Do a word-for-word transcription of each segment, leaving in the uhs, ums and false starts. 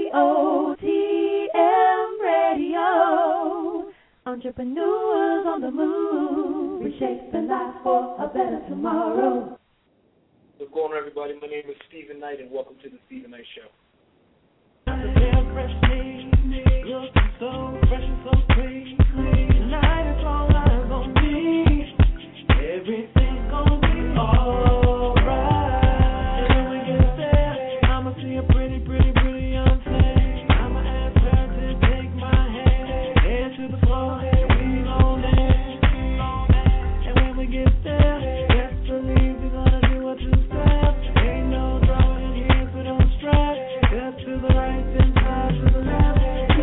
E O T M Radio. Entrepreneurs on the move, reshaping life for a better tomorrow. What's going on, everybody? My name is Stephen Knight, and welcome to the Stephen Knight Show. So fresh and so clean. Tonight it's all eyes on me. Everything's gonna be alright. And when we get there, I'ma see a pretty, pretty, pretty young thing. I'ma ask her to take my hand, head to the floor, and we gon' dance. And when we get there, best believe we're gonna do a two-step. Ain't no drama in here, so don't stress. Step to the right, then side to the left.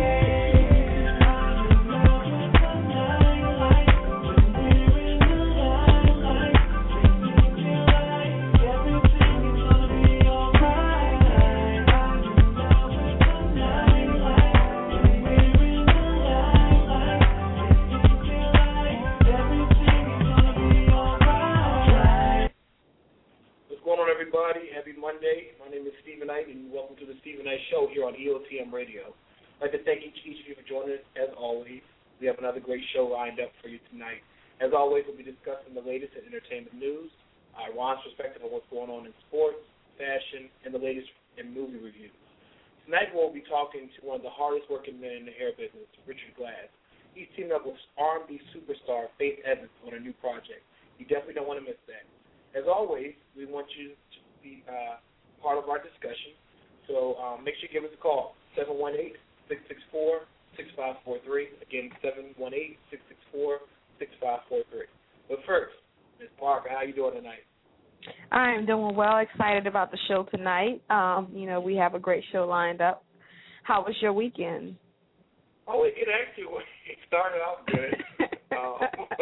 Everybody, happy Monday. My name is Stephen Knight, and welcome to the Stephen Knight Show here on E O T M Radio. I'd like to thank each, each of you for joining us, as always. We have another great show lined up for you tonight. As always, we'll be discussing the latest in entertainment news, uh, Ron's perspective on what's going on in sports, fashion, and the latest in movie reviews. Tonight, we'll be talking to one of the hardest-working men in the hair business, Richard Glass. He's teaming up with R and B superstar Faith Evans on a new project. You definitely don't want to miss that. As always, we want you to be uh, part of our discussion. So um, make sure you give us a call, seven one eight, six six four, six five four three. Again, seven one eight, six six four, six five four three. But first, Miz Parker, how you doing tonight? I'm doing well, excited about the show tonight. Um, you know, we have a great show lined up. How was your weekend? Oh, it, it actually it started off good. um,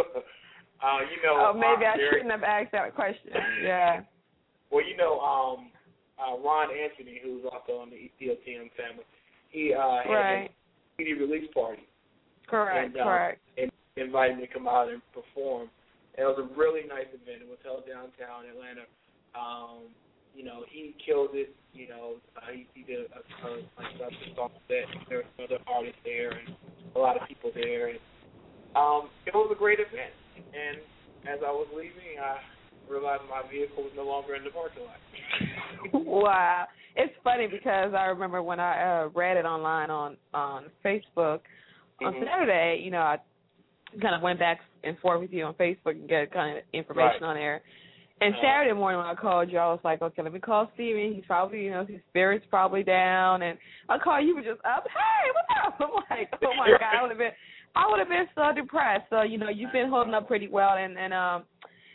Uh, you know, oh, maybe uh, I shouldn't have asked that question. Yeah. Well, you know, um, uh, Ron Anthony, who's also on the E O T M family, he uh, had right. a C D release party. Correct, and, uh, correct. And invited me to come out and perform. And it was a really nice event. It was held downtown Atlanta. Um, you know, he killed it. You know, uh, he, he did a, a, a, a song set. There were other artists there and a lot of people there. And um, it was a great event. And as I was leaving, I realized my vehicle was no longer in the parking lot. Wow. It's funny because I remember when I uh, read it online on, on Facebook on mm-hmm. Saturday, you know, I kind of went back and forth with you on Facebook and get kind of information right. on there. And uh, Saturday morning when I called you, I was like, okay, let me call Steven. He's probably, you know, his spirit's probably down. And I called you, you were just up. Hey, what's up? I'm like, oh, my God, I would have been I would have been so depressed. So, you know, you've been holding up pretty well and, and um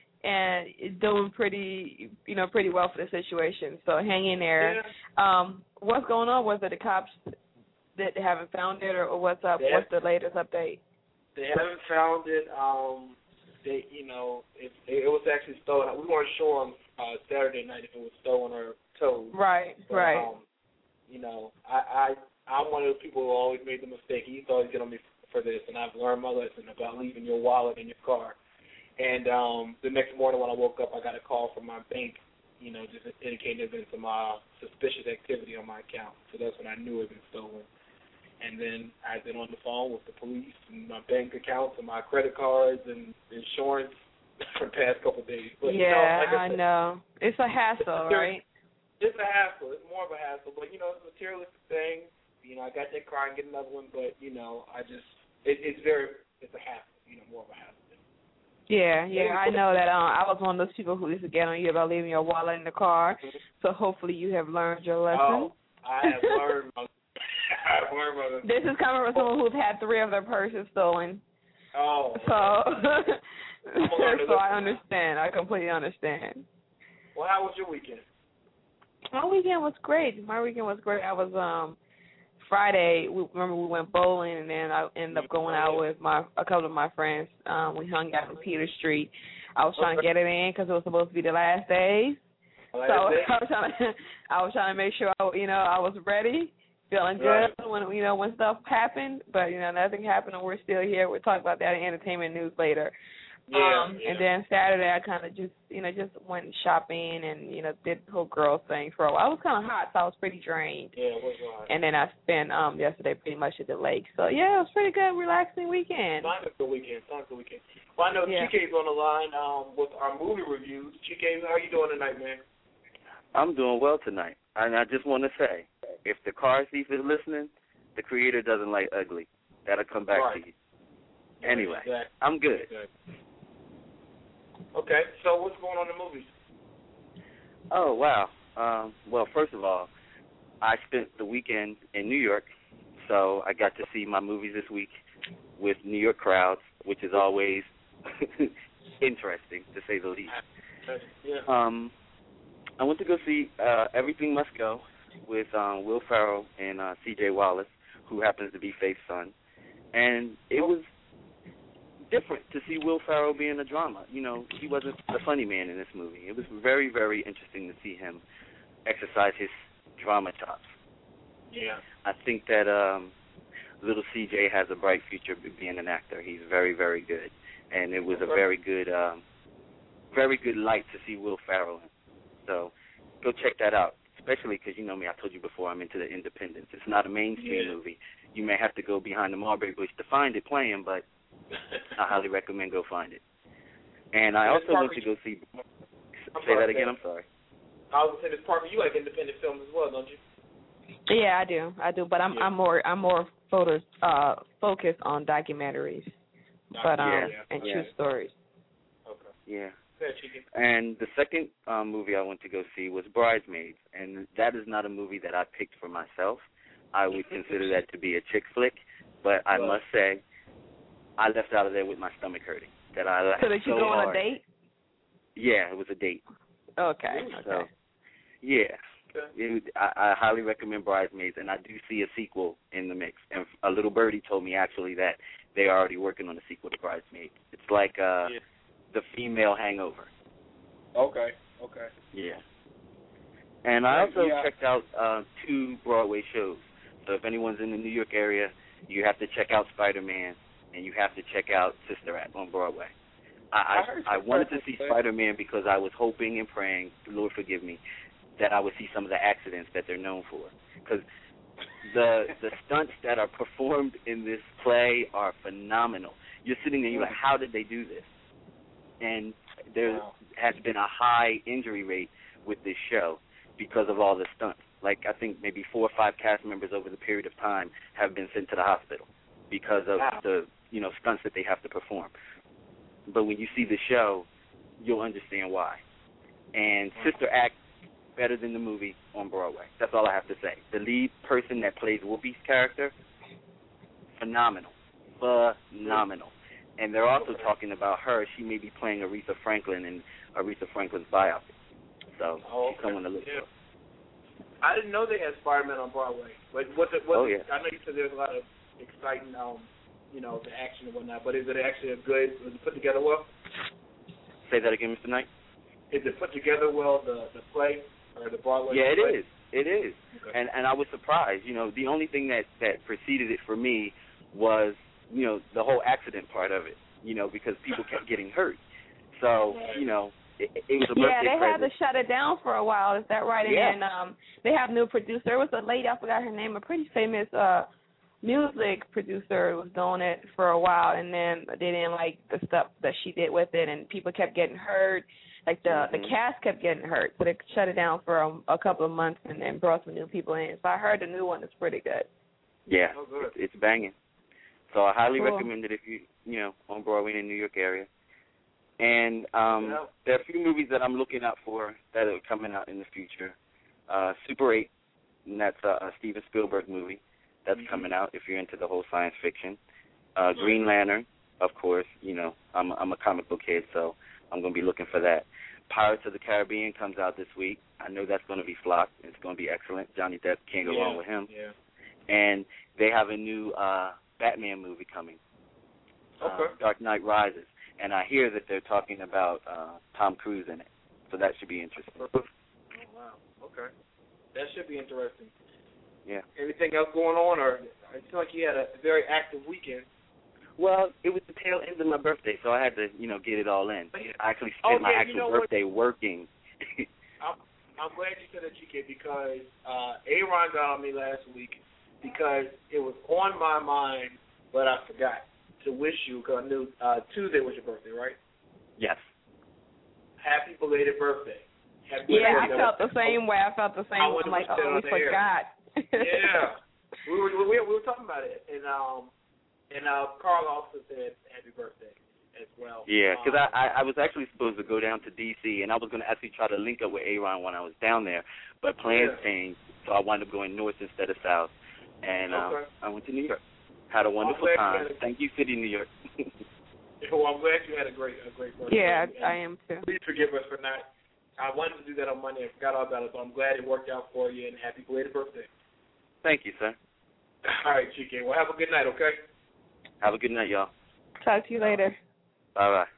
and doing pretty, you know, pretty well for the situation. So hang in there. Yeah. Um, what's going on? Was it the cops that haven't found it, or, or what's up? They what's the latest update? They haven't found it. Um, they, you know, it, it was actually stolen. We weren't sure on uh, Saturday night if it was stolen or towed. Right, but, right. Um, you know, I, I, I'm one of those people who always made the mistake. He used to always get on me for this, and I've learned my lesson about leaving your wallet in your car. And um, the next morning when I woke up, I got a call from my bank, you know, just indicating there's been some uh, suspicious activity on my account. So that's when I knew it had been stolen. And then I've been on the phone with the police and my bank accounts and my credit cards and insurance for the past couple of days. But, yeah, you know, like I, I said, know. It's a hassle, right? It's a hassle. It's more of a hassle. But, you know, it's a materialistic thing. You know, I got that car and get another one, but, you know, I just, it, it's very, it's a hassle, you know, more of a hassle. Yeah, yeah, I know that. Um, I was one of those people who used to get on you about leaving your wallet in the car. Mm-hmm. So hopefully you have learned your lesson. Oh, I have learned my, I have learned my lesson. This is coming from someone who's had three of their purses stolen. Oh. So, so I now. understand. I completely understand. Well, how was your weekend? My weekend was great. My weekend was great. I was um Friday. We, remember we went bowling, and then I ended up going out with my a couple of my friends. Um, we hung out on Peter Street. I was trying to get it in because it was supposed to be the last day. So I was trying to, I was trying to make sure I, you know I was ready, feeling good right. when you know when stuff happened. But you know nothing happened, and we're still here. We'll talk about that in entertainment news later. Yeah, um, yeah. and then Saturday I kind of just, you know, just went shopping and, you know, did the whole girl thing for a while. It was kind of hot, so I was pretty drained. Yeah, it was hot. And then I spent um yesterday pretty much at the lake. So, yeah, it was pretty good, relaxing weekend. Time for the weekend. Time for the weekend. Well, I know Yeah. Chike's on the line um, with our movie reviews. Chike, how you doing tonight, man? I'm doing well tonight. And I just want to say, if the car thief is listening, the creator doesn't like ugly. That'll come back Right. to you. Anyway, Exactly. I'm good. Exactly. Okay, so what's going on in the movies? Oh, wow. Um, well, first of all, I spent the weekend in New York, so I got to see my movies this week with New York crowds, which is always interesting, to say the least. Yeah. Um, I went to go see uh, Everything Must Go with um, Will Ferrell and uh, C J Wallace, who happens to be Faith's son. And it was different to see Will Ferrell be in a drama. You know, he wasn't the funny man in this movie. It was very, very interesting to see him exercise his drama chops. Yeah. I think that um, little C J has a bright future being an actor. He's very, very good. And it was a very good, um, very good light to see Will Ferrell in. So go check that out, especially because, you know me, I told you before, I'm into the independents. It's not a mainstream Yeah. movie. You may have to go behind the mulberry bush to find it playing, but I highly recommend go find it. And I also went to go see, say that again, I'm sorry. I was saying, Parker, you like independent films as well, don't you? Yeah, I do. I do, but I'm Yeah. I'm more I'm more photos uh focused on documentaries, but um Yeah, and yeah. true stories. Okay. Yeah. Yeah, Chike. And the second um, movie I went to go see was Bridesmaids, and that is not a movie that I picked for myself. I would consider that to be a chick flick, but I must say, I left out of there with my stomach hurting. That I laughed So did you so go on hard. a date? Yeah, it was a date. Okay. So, Okay. yeah, it, I, I highly recommend Bridesmaids, and I do see a sequel in the mix. And a little birdie told me actually that they are already working on a sequel to Bridesmaids. It's like uh, Yeah. the female Hangover. Okay. Okay. Yeah. And I Yeah, also yeah. checked out uh, two Broadway shows. So if anyone's in the New York area, you have to check out Spider-Man, and you have to check out Sister Act on Broadway. I I heard I, I Sister wanted Act to was see good. Spider-Man because I was hoping and praying, Lord forgive me, that I would see some of the accidents that they're known for. Because the the stunts that are performed in this play are phenomenal. You're sitting there, you're like, how did they do this? And there Wow. has been a high injury rate with this show because of all the stunts. Like, I think maybe four or five cast members over the period of time have been sent to the hospital because of Wow. the, you know, stunts that they have to perform. But when you see the show, you'll understand why. And Sister Act, better than the movie on Broadway. That's all I have to say. The lead person that plays Whoopi's character, phenomenal. Phenomenal. And they're also talking about her. She may be playing Aretha Franklin in Aretha Franklin's biopic. So Oh, she's someone to look yeah. for. I didn't know they had Spider-Man on Broadway. But what's it? What's Oh, it, yeah. I know you said there's a lot of exciting, um, you know, the action and whatnot. But is it actually a good? Was it put together well? Say that again, Mister Knight? Is it put together well? The the play or the Broadway? Yeah, it play? is. It is. Okay. And and I was surprised. You know, the only thing that, that preceded it for me was, you know, the whole accident part of it, you know, because people kept getting hurt. So, you know, it, it was a birthday Yeah, they present. had to shut it down for a while. Is that right? And Yeah. then um, they have a new producer. There was a lady, I forgot her name, a pretty famous uh, music producer who was doing it for a while, and then they didn't like the stuff that she did with it, and people kept getting hurt. Like the Mhm. the cast kept getting hurt, so they shut it down for a, a couple of months and then brought some new people in. So I heard the new one is pretty good. Yeah, Oh, good. it's, it's banging. So I highly Cool. recommend it if you, you know, on Broadway in the New York area. And um, Yeah. there are a few movies that I'm looking out for that are coming out in the future. Uh, Super eight, and that's a, a Steven Spielberg movie that's Mhm. coming out if you're into the whole science fiction. Uh, Green Lantern, of course. You know, I'm, I'm a comic book kid, so I'm going to be looking for that. Pirates of the Caribbean comes out this week. I know that's going to be flocked. It's going to be excellent. Johnny Depp can't go yeah. wrong with him. Yeah. And they have a new uh, Batman movie coming, uh, Okay. Dark Knight Rises. And I hear that they're talking about uh, Tom Cruise in it. So that should be interesting. Oh, wow. Okay. That should be interesting. Yeah. Anything else going on, or I feel like you had a very active weekend? Well, it was the tail end of my birthday, so I had to, you know, get it all in. I actually Oh, spent my yeah, actual you know what? birthday working. I'm, I'm glad you said that, G K, because uh, Aaron got on me last week because it was on my mind, but I forgot to wish you, because I knew uh, Tuesday was your birthday, right? Yes. Happy belated birthday. Happy Yeah, I birthday. felt the same way. I felt the same I way. wanted I'm like, to wish that oh, we on the air. forgot. Yeah. We were, we, were, we were talking about it, and um, and uh, Carl also said happy birthday as well. Yeah, because um, I, I, I was actually supposed to go down to D C, and I was going to actually try to link up with Aaron when I was down there, but plans Yeah. changed, so I wound up going north instead of south, and um, Okay. I went to New York. Had a wonderful glad you time. had a- Thank you, City, New York. Well, I'm glad you had a great a great birthday. Yeah, And I am too. Please forgive us for not. I wanted to do that on Monday. I forgot all about it, but I'm glad it worked out for you, and happy belated birthday. Thank you, sir. All right, G K. Well, have a good night, okay? Have a good night, y'all. Talk to you later. Bye-bye.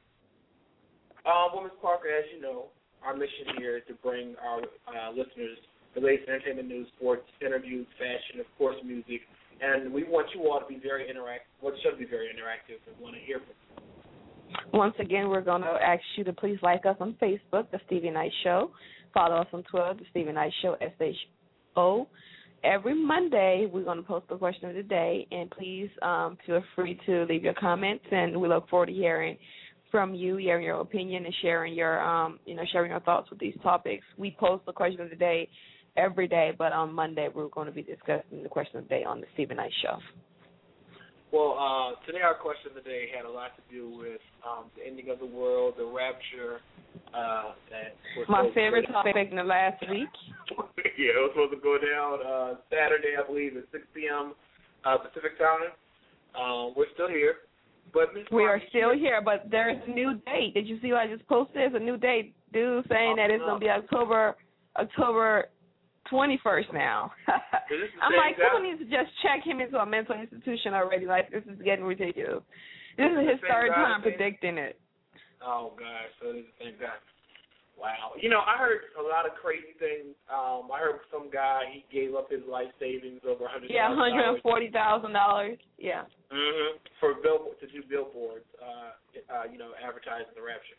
Um, well, Miz Parker, as you know, our mission here is to bring our uh, listeners the latest entertainment news, sports, interviews, fashion, of course, music, and we want you all to be very interactive. Well, it should be very interactive, and want to hear from you. Once again, we're going to ask you to please like us on Facebook, The Stevie Knight Show. Follow us on Twitter, The Stevie Knight Show, S H O. Every Monday, we're going to post the question of the day, and please um, feel free to leave your comments, and we look forward to hearing from you, hearing your opinion, and sharing your, um, you know, sharing your thoughts with these topics. We post the question of the day every day, but on Monday, we're going to be discussing the question of the day on The Stevie Knight Show. Well, uh, today our question of the day had a lot to do with um, the ending of the world, the rapture. Uh, that was My supposed favorite to topic in the last week. Yeah, it was supposed to go down uh, Saturday, I believe, at six p.m. Uh, Pacific time. Um, we're still here. But Miz We are Parker, still here, but there's a new date. Did you see what I just posted? There's a new date, dude, saying that it's going to be October October twenty-first now. Is this the I'm same like, guy? someone needs to just check him into a mental institution already. Like, this is getting ridiculous. This is his the same third guy, time the same- predicting it. Oh, gosh, so it's the same guy. Wow. You know, I heard a lot of crazy things. Um, I heard some guy, he gave up his life savings over one hundred thousand dollars. Yeah, one hundred forty thousand dollars. Yeah. Mm-hmm. For bill to do billboards, uh, uh, you know, advertising the rapture.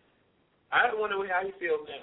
I wonder how he feels now.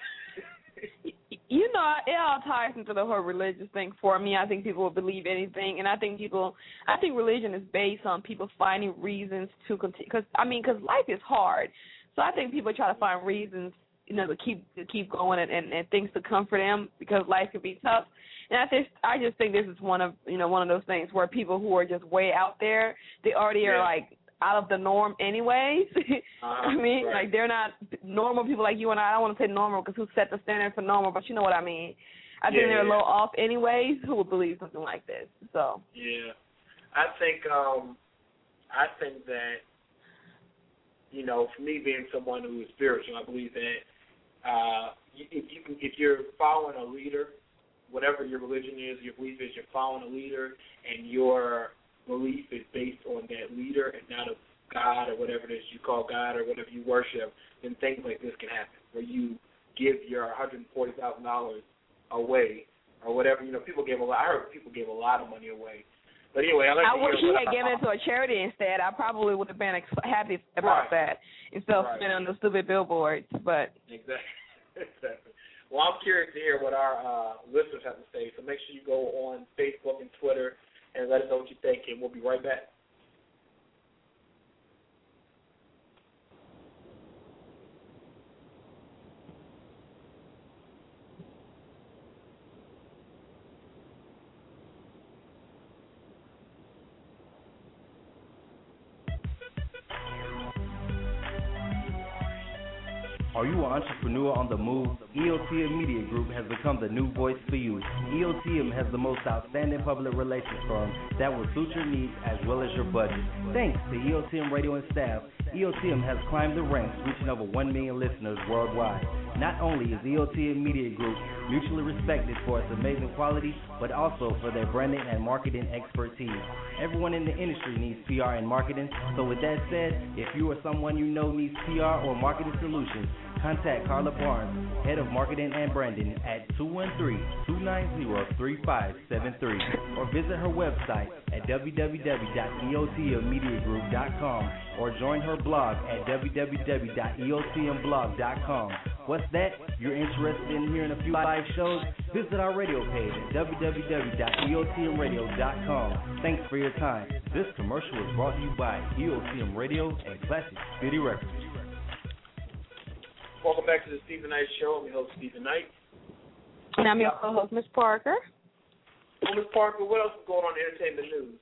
You know, it all ties into the whole religious thing for me. I think people will believe anything, and I think people, I think religion is based on people finding reasons to continue. Because I mean, because life is hard, so I think people try to find reasons, you know, to keep to keep going and, and, and things to comfort them because life can be tough. And I just, I just think this is one of, you know, one of those things where people who are just way out there, they already Yeah. are like out of the norm anyways. Uh-huh, I mean, right. like they're not normal people like you and I. I don't want to say normal because who set the standard for normal, but you know what I mean. I think Yeah, they're a yeah. little off anyways who would believe something like this. So Yeah, I think um, I think that, you know, for me being someone who is spiritual, I believe that uh, if you can, if you're following a leader, whatever your religion is, your belief is, you're following a leader, and your belief is based on that leader and not a God or whatever it is you call God or whatever you worship, then things like this can happen, where you give your one hundred forty thousand dollars away or whatever. You know, people gave a lot. I heard people gave a lot of money away. But anyway, I like I to wish hear he what had I- given it to a charity instead. I probably would have been ex- happy about Right. that instead of Right. spending on the stupid billboards. But Exactly. exactly. Well, I'm curious to hear what our uh, listeners have to say, so make sure you go on Facebook and Twitter and let us know what you think, and we'll be right back. Are you an entrepreneur on the move? E O T M Media Group has become the new voice for you. E O T M has the most outstanding public relations firm that will suit your needs as well as your budget. Thanks to E O T M Radio and staff, E O T M has climbed the ranks, reaching over one million listeners worldwide. Not only is E O T M Media Group mutually respected for its amazing quality, but also for their branding and marketing expertise. Everyone in the industry needs P R and marketing, so with that said, if you or someone you know needs P R or marketing solutions, contact Carla Barnes, Head of Marketing and Branding at two one three, two nine zero, three five seven three, or visit her website at w w w dot e o t m media group dot com or join her blog at w w w dot e o t m blog dot com. What's that? You're interested in hearing a few live shows? Visit our radio page at w w w dot e o t m radio dot com. Thanks for your time. This commercial is brought to you by E O T M Radio and Classic City Records. Welcome back to the Stephen Knight Show. I'm your host, Stephen Knight. And I'm your co-host, Miss Parker. Well, Miss Parker, what else is going on in entertainment news?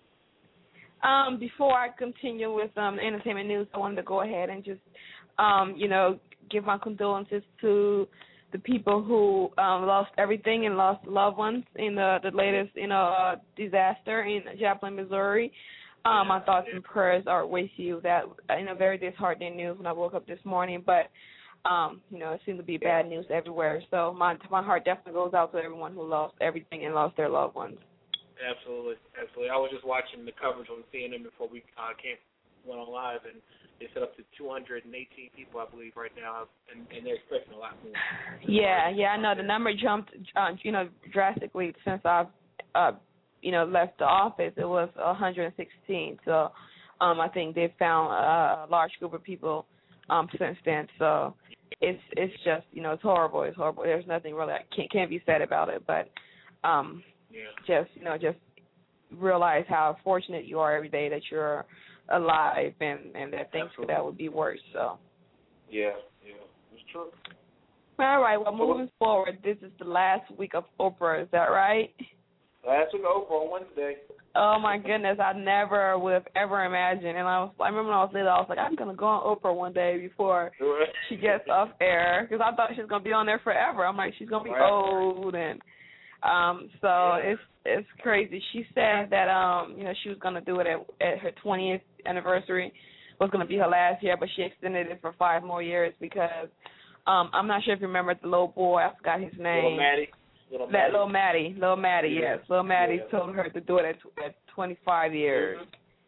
Um, before I continue with um, entertainment news, I wanted to go ahead and just, um, you know, give my condolences to the people who um, lost everything and lost loved ones in the, the latest, you know, uh, disaster in Joplin, Missouri. Um, my thoughts and prayers are with you. That, you know, very disheartening news when I woke up this morning, but Um, you know, it seemed to be bad news everywhere. So my my heart definitely goes out to everyone who lost everything and lost their loved ones. Absolutely, absolutely. I was just watching the coverage on C N N before we uh, came went on live, and they set up to two hundred eighteen people, I believe, right now, and, and they're expecting a lot more. Yeah, yeah, I know the number jumped, uh, you know, drastically since I've, uh, you know, left the office. It was one hundred sixteen. So, um, I think they've found a, a large group of people um since then. So. It's it's just, you know, it's horrible. It's horrible. There's nothing really that can't, can't be said about it. But um, yeah. just, you know, just realize how fortunate you are every day that you're alive and, and that things Absolutely. for that would be worse. So. Yeah, yeah, it's true. All right, well, moving forward, this is the last week of Oprah. Is that right? Last week of Oprah on Wednesday. Oh, my goodness, I never would have ever imagined. And I was, I remember when I was little, I was like, I'm going to go on Oprah one day before she gets off air, because I thought she was going to be on there forever. I'm like, she's going to be right. old. And um, so yeah. it's it's crazy. She said that, um, you know, she was going to do it at, at her twentieth anniversary, was going to be her last year, but she extended it for five more years because um, I'm not sure if you remember the little boy, I forgot his name. Little Maddie. Little That Maddie. little Maddie, little Maddie, yeah. yes, little Maddie yeah. told her to do it at, at twenty-five years.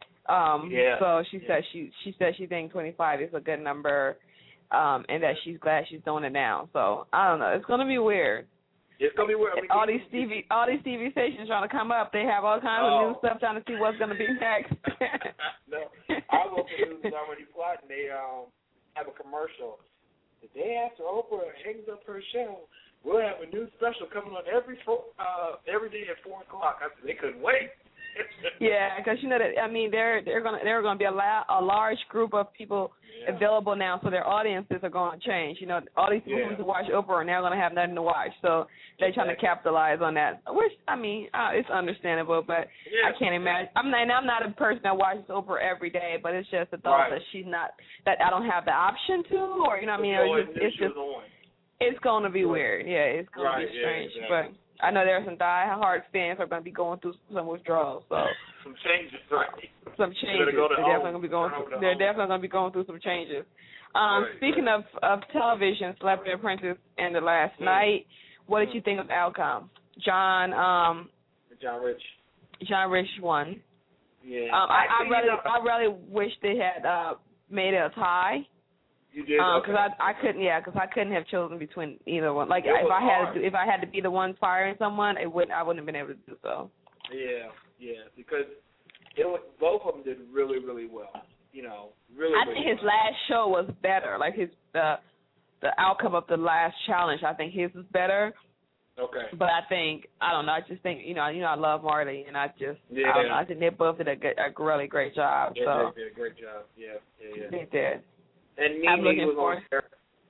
Um, yeah. So she yeah. said she she said she thinks twenty-five is a good number, um, and that she's glad she's doing it now. So I don't know, it's gonna be weird. It's gonna be weird. I mean, all these T V all these T V stations trying to come up, they have all kinds oh. of new stuff trying to see what's gonna be next. no, I look at news is already plotting. They um have a commercial. The day after Oprah hangs up her show, we'll have a new special coming on every four, uh, every day at four o'clock. I said they couldn't wait. Yeah, because you know that I mean they're they're gonna they're gonna be a, la- a large group of people yeah. available now, so their audiences are going to change. You know, all these people yeah. who watch Oprah are now going to have nothing to watch, so they're trying to capitalize on that. Which I mean, uh, it's understandable, but yeah. I can't imagine. I'm not, and I'm not a person that watches Oprah every day, but it's just the thought right. that she's not that I don't have the option to, or you know, what I mean, it's just, it's just it's going to be weird. Yeah, it's going right. to be strange, yeah, exactly. but. I know there are some die-hard fans who are going to be going through some withdrawals. So some changes, right? Some changes. Go they're home. definitely going to be going. Through, they're home. definitely going to be going through some changes. Um, right, speaking right. of of television, Celebrity Apprentice and the last mm. night, what did mm. you think of the outcome? John, um, John Rich. John Rich won. Yeah. Um, I, I, I really, know. I really wish they had uh, made it a tie. You did, because okay. um, I I couldn't yeah because I couldn't have chosen between either one. Like it if I had hard. to, if I had to be the one firing someone, it wouldn't I wouldn't have been able to do so. Yeah, yeah, because it was, both of them did really, really well. You know, really. I really think his well. last show was better. Like his the the outcome of the last challenge, I think his was better. Okay. But I think I don't know. I just think you know you know I love Marty, and I just yeah. I don't know. I think they both did a, good, a really great job. Yeah, so they did a great job. Yeah, yeah, yeah. They did. And I'm Mimi looking was for on there.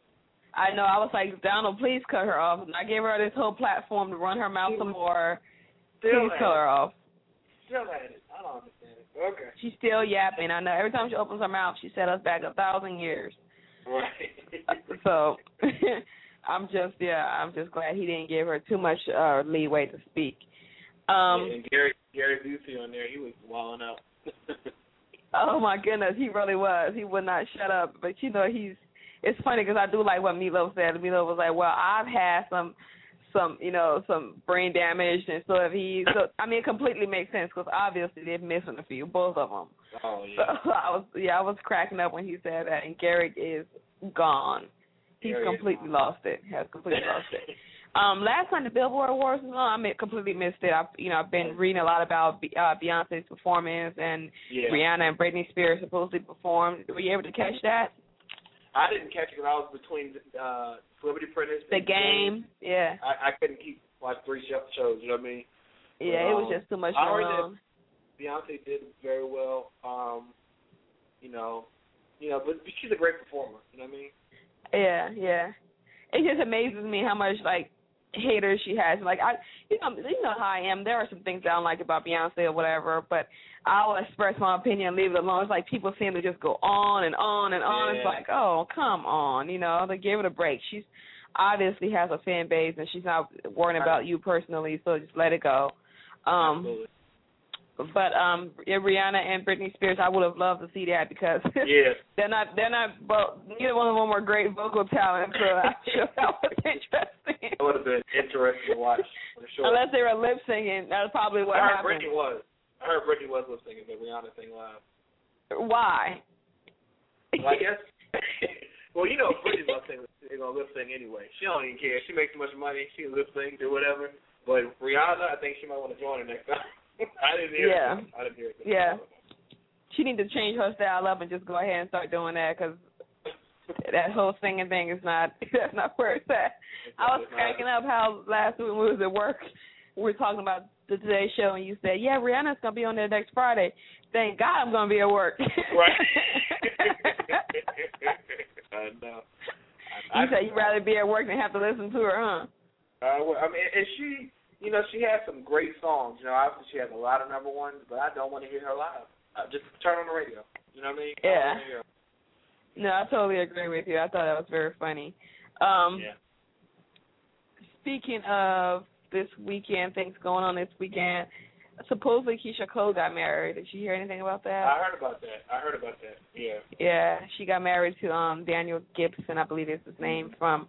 I know. I was like, Donald, please cut her off. And I gave her this whole platform to run her mouth some more. Still Please cut her off. Still at it. I don't understand it. Okay. She's still yapping. I know. Every time she opens her mouth, she set us back a thousand years. Right. So I'm just, yeah, I'm just glad he didn't give her too much uh, leeway to speak. Um, yeah, and Gary Gary Busey on there, he was walling out. Oh my goodness, he really was. He would not shut up. But you know, he's it's funny because I do like what Meatloaf said. Meatloaf was like, well, I've had some, some, you know, some brain damage, and so if he, so I mean, it completely makes sense because obviously they're missing a few, both of them. Oh yeah. So I was, yeah, I was cracking up when he said that, and Garrick is gone. He's Garrick completely gone. lost it. Has completely lost it. Um, last time the Billboard Awards was on, I completely missed it. I've, you know, I've been reading a lot about uh, Beyonce's performance, and yeah. Rihanna and Britney Spears supposedly performed. Were you able to catch that? I didn't catch it because I was between uh, Celebrity Apprentice The and game, yeah. I, I couldn't keep like three shows. You know what I mean? Yeah, but, it um, was just too much I going heard on. that Beyonce did very well. Um, you know, you know, but she's a great performer. You know what I mean? Yeah, yeah. It just amazes me how much like haters she has. Like I, you know, you know how I am. There are some things I don't like about Beyonce or whatever, but I'll express my opinion and leave it alone. It's like people seem to just go on and on and on. Yeah. It's like, oh, come on, you know, like give it a break. She's obviously has a fan base and she's not worrying about you personally, so just let it go. Um, Absolutely. But um, yeah, Rihanna and Britney Spears, I would have loved to see that because yeah. they're not, they're not, well, neither one of them were great vocal talent, so I'm sure that was interesting. It would have been interesting to watch, for sure. Unless they were lip singing, that's probably what I heard happened. Britney was. I heard Britney was lip singing, but Rihanna sang live. Why? Well, I guess. Well, you know, Britney's lip sing, is gonna lip sing anyway. She don't even care. She makes too much money. She can lip sing, do whatever. But Rihanna, I think she might want to join her next time. I didn't hear yeah. it. I didn't hear it. Yeah. She needs to change her style up and just go ahead and start doing that because that whole singing thing is not, that's not where it's at. I was cracking up how last week when we was at work, we were talking about the Today Show, and you said, yeah, Rihanna's going to be on there next Friday. Thank God I'm going to be at work. Right. I know. You said you'd rather be at work than have to listen to her, huh? Uh, well, I mean, and she, you know, she has some great songs. You know, obviously she has a lot of number ones, but I don't want to hear her live. Uh, just turn on the radio. You know what I mean? Yeah. No, I totally agree with you. I thought that was very funny. Um, yeah. Speaking of this weekend, things going on this weekend, supposedly Keisha Cole got married. Did you hear anything about that? I heard about that. I heard about that. Yeah. Yeah, she got married to um Daniel Gibson, I believe is his name, from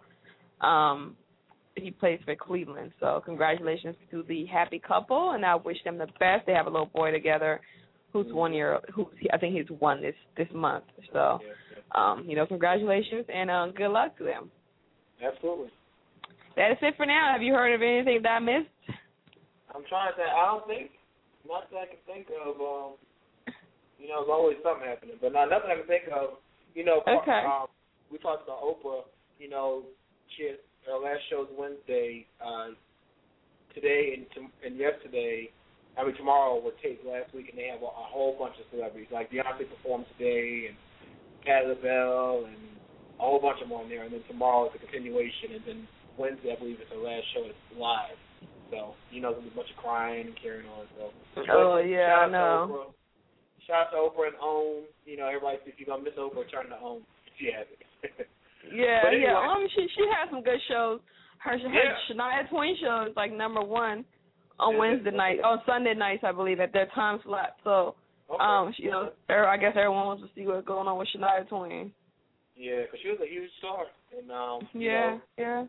um he plays for Cleveland. So congratulations to the happy couple, and I wish them the best. They have a little boy together who's mm-hmm. one year who I think he's one this this month. So yes, yes. um, you know, congratulations and um, good luck to them. Absolutely. That is it for now. Have you heard of anything that I missed? I'm trying to think. I don't think, nothing I can think of. Um, you know, there's always something happening, but not nothing I can think of. You know, okay. um, we talked about Oprah. You know, she had, her last show's Wednesday. Uh, today and to, and yesterday, I mean tomorrow were taped last week, and they have a, a whole bunch of celebrities. Like Beyonce performed today, and Patti LaBelle, and a whole bunch of them on there. And then tomorrow is a continuation, and then Wednesday, I believe, is her last show. It's live. So, you know, there's a bunch of crying and carrying on. So, oh, yeah, I know. Shout out to Oprah and OWN. You know, everybody, if you're going to miss Oprah, turn to OWN if you have it. yeah, anyway, yeah. Um, she she has some good shows. Her, her yeah. Shania Twain show is like number one on yeah, Wednesday night, on Sunday nights, I believe, at their time slot. So, okay. um, you know, I guess everyone wants to see what's going on with Shania Twain. Yeah, because she was a huge star. And, um, yeah, know, yeah.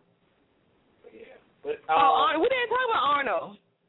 Yeah. But, um, oh, Arnold, we didn't talk about Arnold.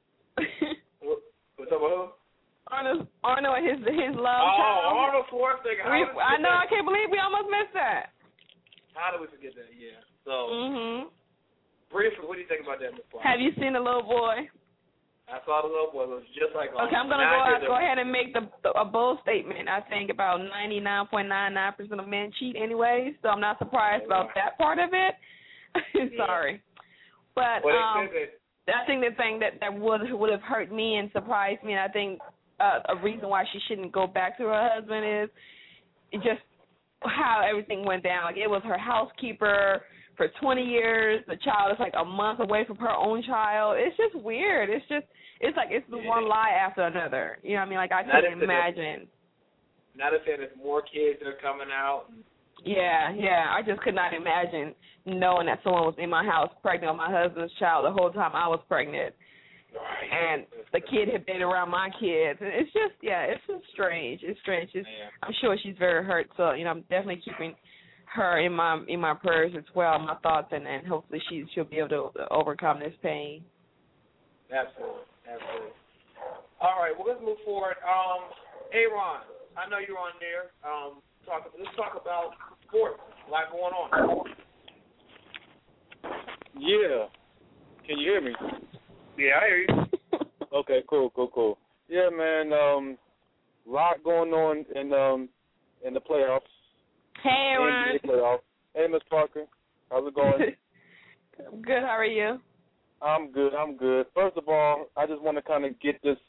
What's up with who? Arnold, Arnold and his his love oh, child. Oh, Arnold Schwarzenegger. We, I know, that? I can't believe we almost missed that. How did we forget that? Yeah. So, mm-hmm. briefly, what do you think about that, Miz Parker? Have you seen the little boy? I saw the little boy. It was just like Okay, I'm going to go out, go ahead and make the, the a bold statement. I think about ninety-nine point nine nine percent of men cheat anyway, so I'm not surprised oh, about wow. that part of it. Sorry. Yeah. But well, um, I think the thing that, that would would have hurt me and surprised me, and I think uh, a reason why she shouldn't go back to her husband is just how everything went down. Like, it was her housekeeper for twenty years. The child is like a month away from her own child. It's just weird. It's just, it's like it's the yeah. one lie after another. You know what I mean? Like, I couldn't imagine. Not if there's more kids that are coming out. Yeah, yeah. I just could not imagine knowing that someone was in my house pregnant with my husband's child the whole time I was pregnant. Right. And the kid had been around my kids. And it's just, yeah, it's just strange. It's strange. It's, yeah. I'm sure she's very hurt. So, you know, I'm definitely keeping her in my in my prayers as well, my thoughts, and, and hopefully she she'll be able to overcome this pain. Absolutely, absolutely. All right, well, let's move forward. Um, Aaron, I know you're on there. Um, talk, let's talk about sports. A lot going on. Yeah. Can you hear me? Yeah, I hear you. Okay, cool, cool, cool. Yeah, man. Um, lot going on in um in the playoffs. Hey, Aaron. N B A playoffs. Hey, Miss Parker. How's it going? Good. How are you? I'm good. I'm good. First of all, I just want to kind of get this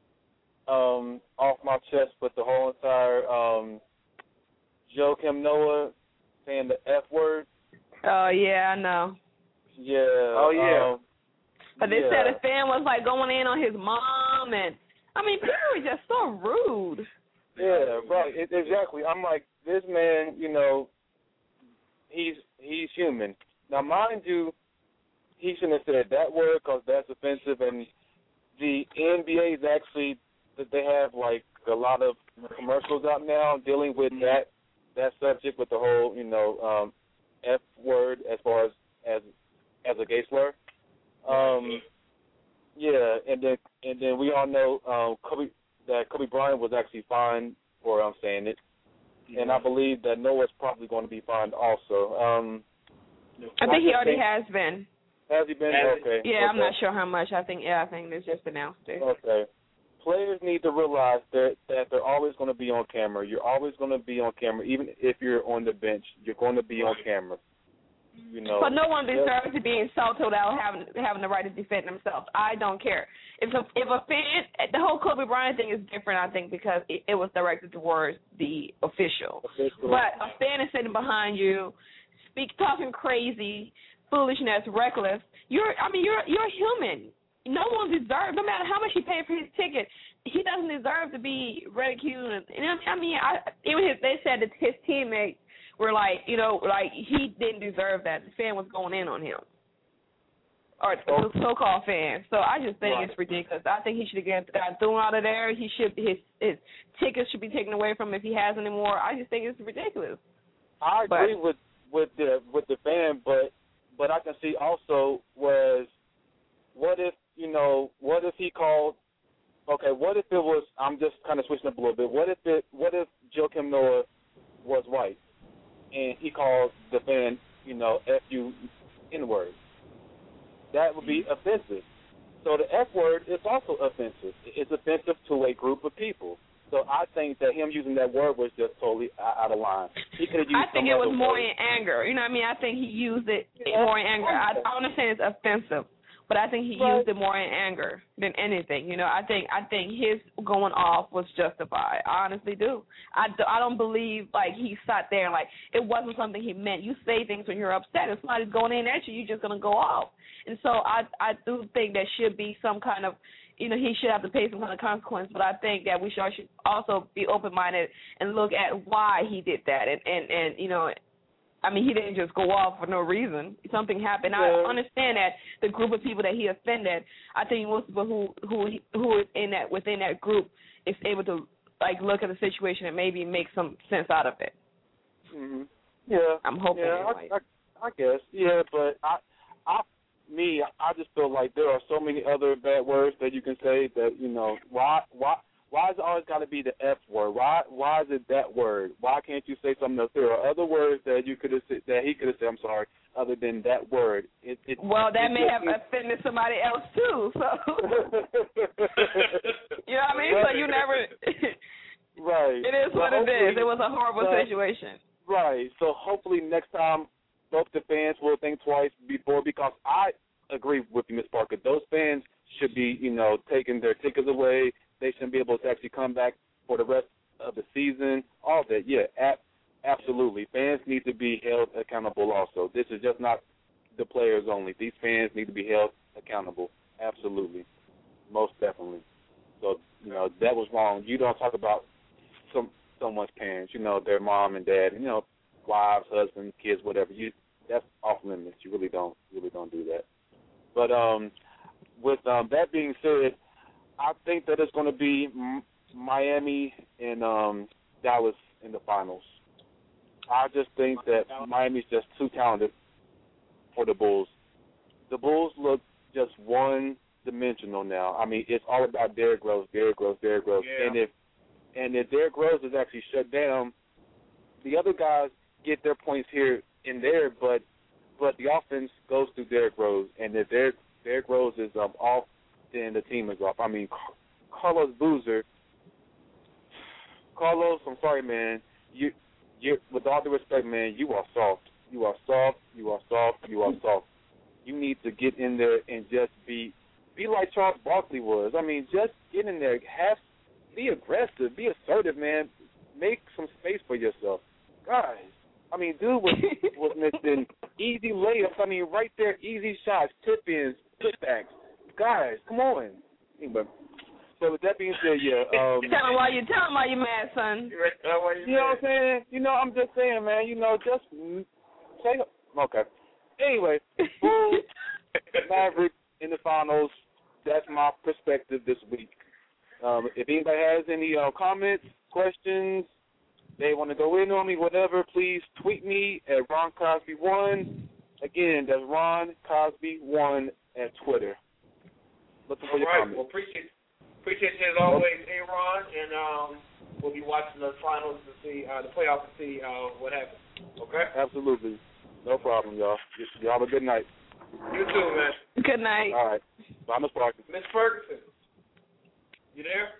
um off my chest with the whole entire um Joakim Noah saying the F word. Oh yeah, I know. Yeah. Oh yeah. Um, But they yeah. said a fan was like going in on his mom, and I mean people were just so rude. Yeah, right. It, exactly. I'm like, this man, you know, he's he's human. Now, mind you, he shouldn't have said that word because that's offensive. And the N B A is actually that they have like a lot of commercials out now dealing with that that subject with the whole, you know, um, F word as far as as as a gay slur. Um, yeah, and then and then we all know um, Kobe. that Kobe Bryant was actually fined for I'm saying it, yeah. And I believe that Noah's probably going to be fined also. Um, I think he already has been. Has he been? Has okay. Yeah, okay. I'm not sure how much. I think yeah, I think they just announced it. Okay. Players need to realize that that they're always going to be on camera. You're always going to be on camera, even if you're on the bench. You're going to be on camera. You know. But no one deserves to be insulted without having having the right to defend themselves. I don't care. If a, if a fan, the whole Kobe Bryant thing is different, I think, because it, it was directed towards the official. Official. But a fan is sitting behind you, speak talking crazy, foolishness, reckless. You're, I mean, you're you're human. No one deserves, no matter how much he paid for his ticket, he doesn't deserve to be ridiculed. You know, I mean, I, even his, they said that his teammates were like, you know, like he didn't deserve that. The fan was going in on him, or the so-called fan. So I just think right. it's ridiculous. I think he should have got thrown out of there. He should his his tickets should be taken away from him if he has any more. I just think it's ridiculous. I agree but, with with the with the fan, but but I can see also was what if you know what if he called. Okay, what if it was? I'm just kind of switching up a little bit. What if it? What if Joakim Noah was white? And he called the fan, you know, F U N-word. That would be offensive. So the F word is also offensive. It's offensive to a group of people. So I think that him using that word was just totally out of line. He could have used I think some it was other more word. in anger. You know what I mean? I think he used it more in anger. I, I understand it's offensive, but I think he right. used it more in anger than anything. You know, I think I think his going off was justified. I honestly do. I, do, I don't believe, like, he sat there and, like, it wasn't something he meant. You say things when you're upset. If somebody's going in at you, you're just going to go off. And so I I do think there should be some kind of, you know, he should have to pay some kind of consequence. But I think that we should also be open-minded and look at why he did that. And, and, and you know, I mean, he didn't just go off for no reason. Something happened. Yeah. I understand that the group of people that he offended, I think most people who who who is in that within that group is able to, like, look at the situation and maybe make some sense out of it. Mm-hmm. Yeah, I'm hoping. Yeah, anyway. I, I, I guess. Yeah, but I, I, me, I just feel like there are so many other bad words that you can say that you know why why. Why has it always got to be the F word? Why why is it that word? Why can't you say something else? There are other words that you could have said, that he could have said. I'm sorry, other than that word. It, it, well, that it may just, have offended somebody else too. So you know what I mean? Right. So you never. Right. It is what well, it is. It was a horrible well, situation. Right. So hopefully next time, both the fans will think twice before, because I agree with you, Miz Parker. Those fans should be, you know, taking their tickets away. They shouldn't be able to actually come back for the rest of the season. All that, yeah, ab- absolutely. Fans need to be held accountable also. This is just not the players only. These fans need to be held accountable. Absolutely. Most definitely. So, you know, that was wrong. You don't talk about some someone's parents, you know, their mom and dad, you know, wives, husbands, kids, whatever. You that's off limits. You really don't really don't do that. But um, with um, that being said, I think that it's going to be M- Miami and um, Dallas in the finals. I just think that Miami's just too talented for the Bulls. The Bulls look just one-dimensional now. I mean, it's all about Derrick Rose, Derrick Rose, Derrick Rose. Yeah. And if and if Derrick Rose is actually shut down, the other guys get their points here and there, but but the offense goes through Derrick Rose. And if Derrick, Derrick Rose is um, off, then the team is off. I mean, Carlos Boozer, Carlos, I'm sorry, man. You, you, with all due respect, man, you are soft. You are soft. You are soft. You are soft. You need to get in there and just be, be like Charles Barkley was. I mean, just get in there, have, be aggressive, be assertive, man. Make some space for yourself, guys. I mean, dude was was missing easy layups. I mean, right there, easy shots, tip-ins, putbacks. Guys, come on. Anyway, so with that being said, yeah. Um, tell him why you tell him why you mad, son. You know what I'm saying? You know, I'm just saying, man. You know, just say okay. Anyway, Bulls, Maverick in the finals. That's my perspective this week. Um, if anybody has any uh, comments, questions, they want to go in on me, whatever, please tweet me at Ron Cosby one. Again, that's Ron Cosby one at Twitter. Looking for All your right. comments. Well, appreciate appreciate you as always, Aaron, and um, we'll be watching the finals to see uh, the playoffs to see uh, what happens. Okay. Absolutely, no problem, y'all. Y- y'all have a good night. You too, man. Good night. All right. Bye, Miss Parker. Miss Ferguson, you there?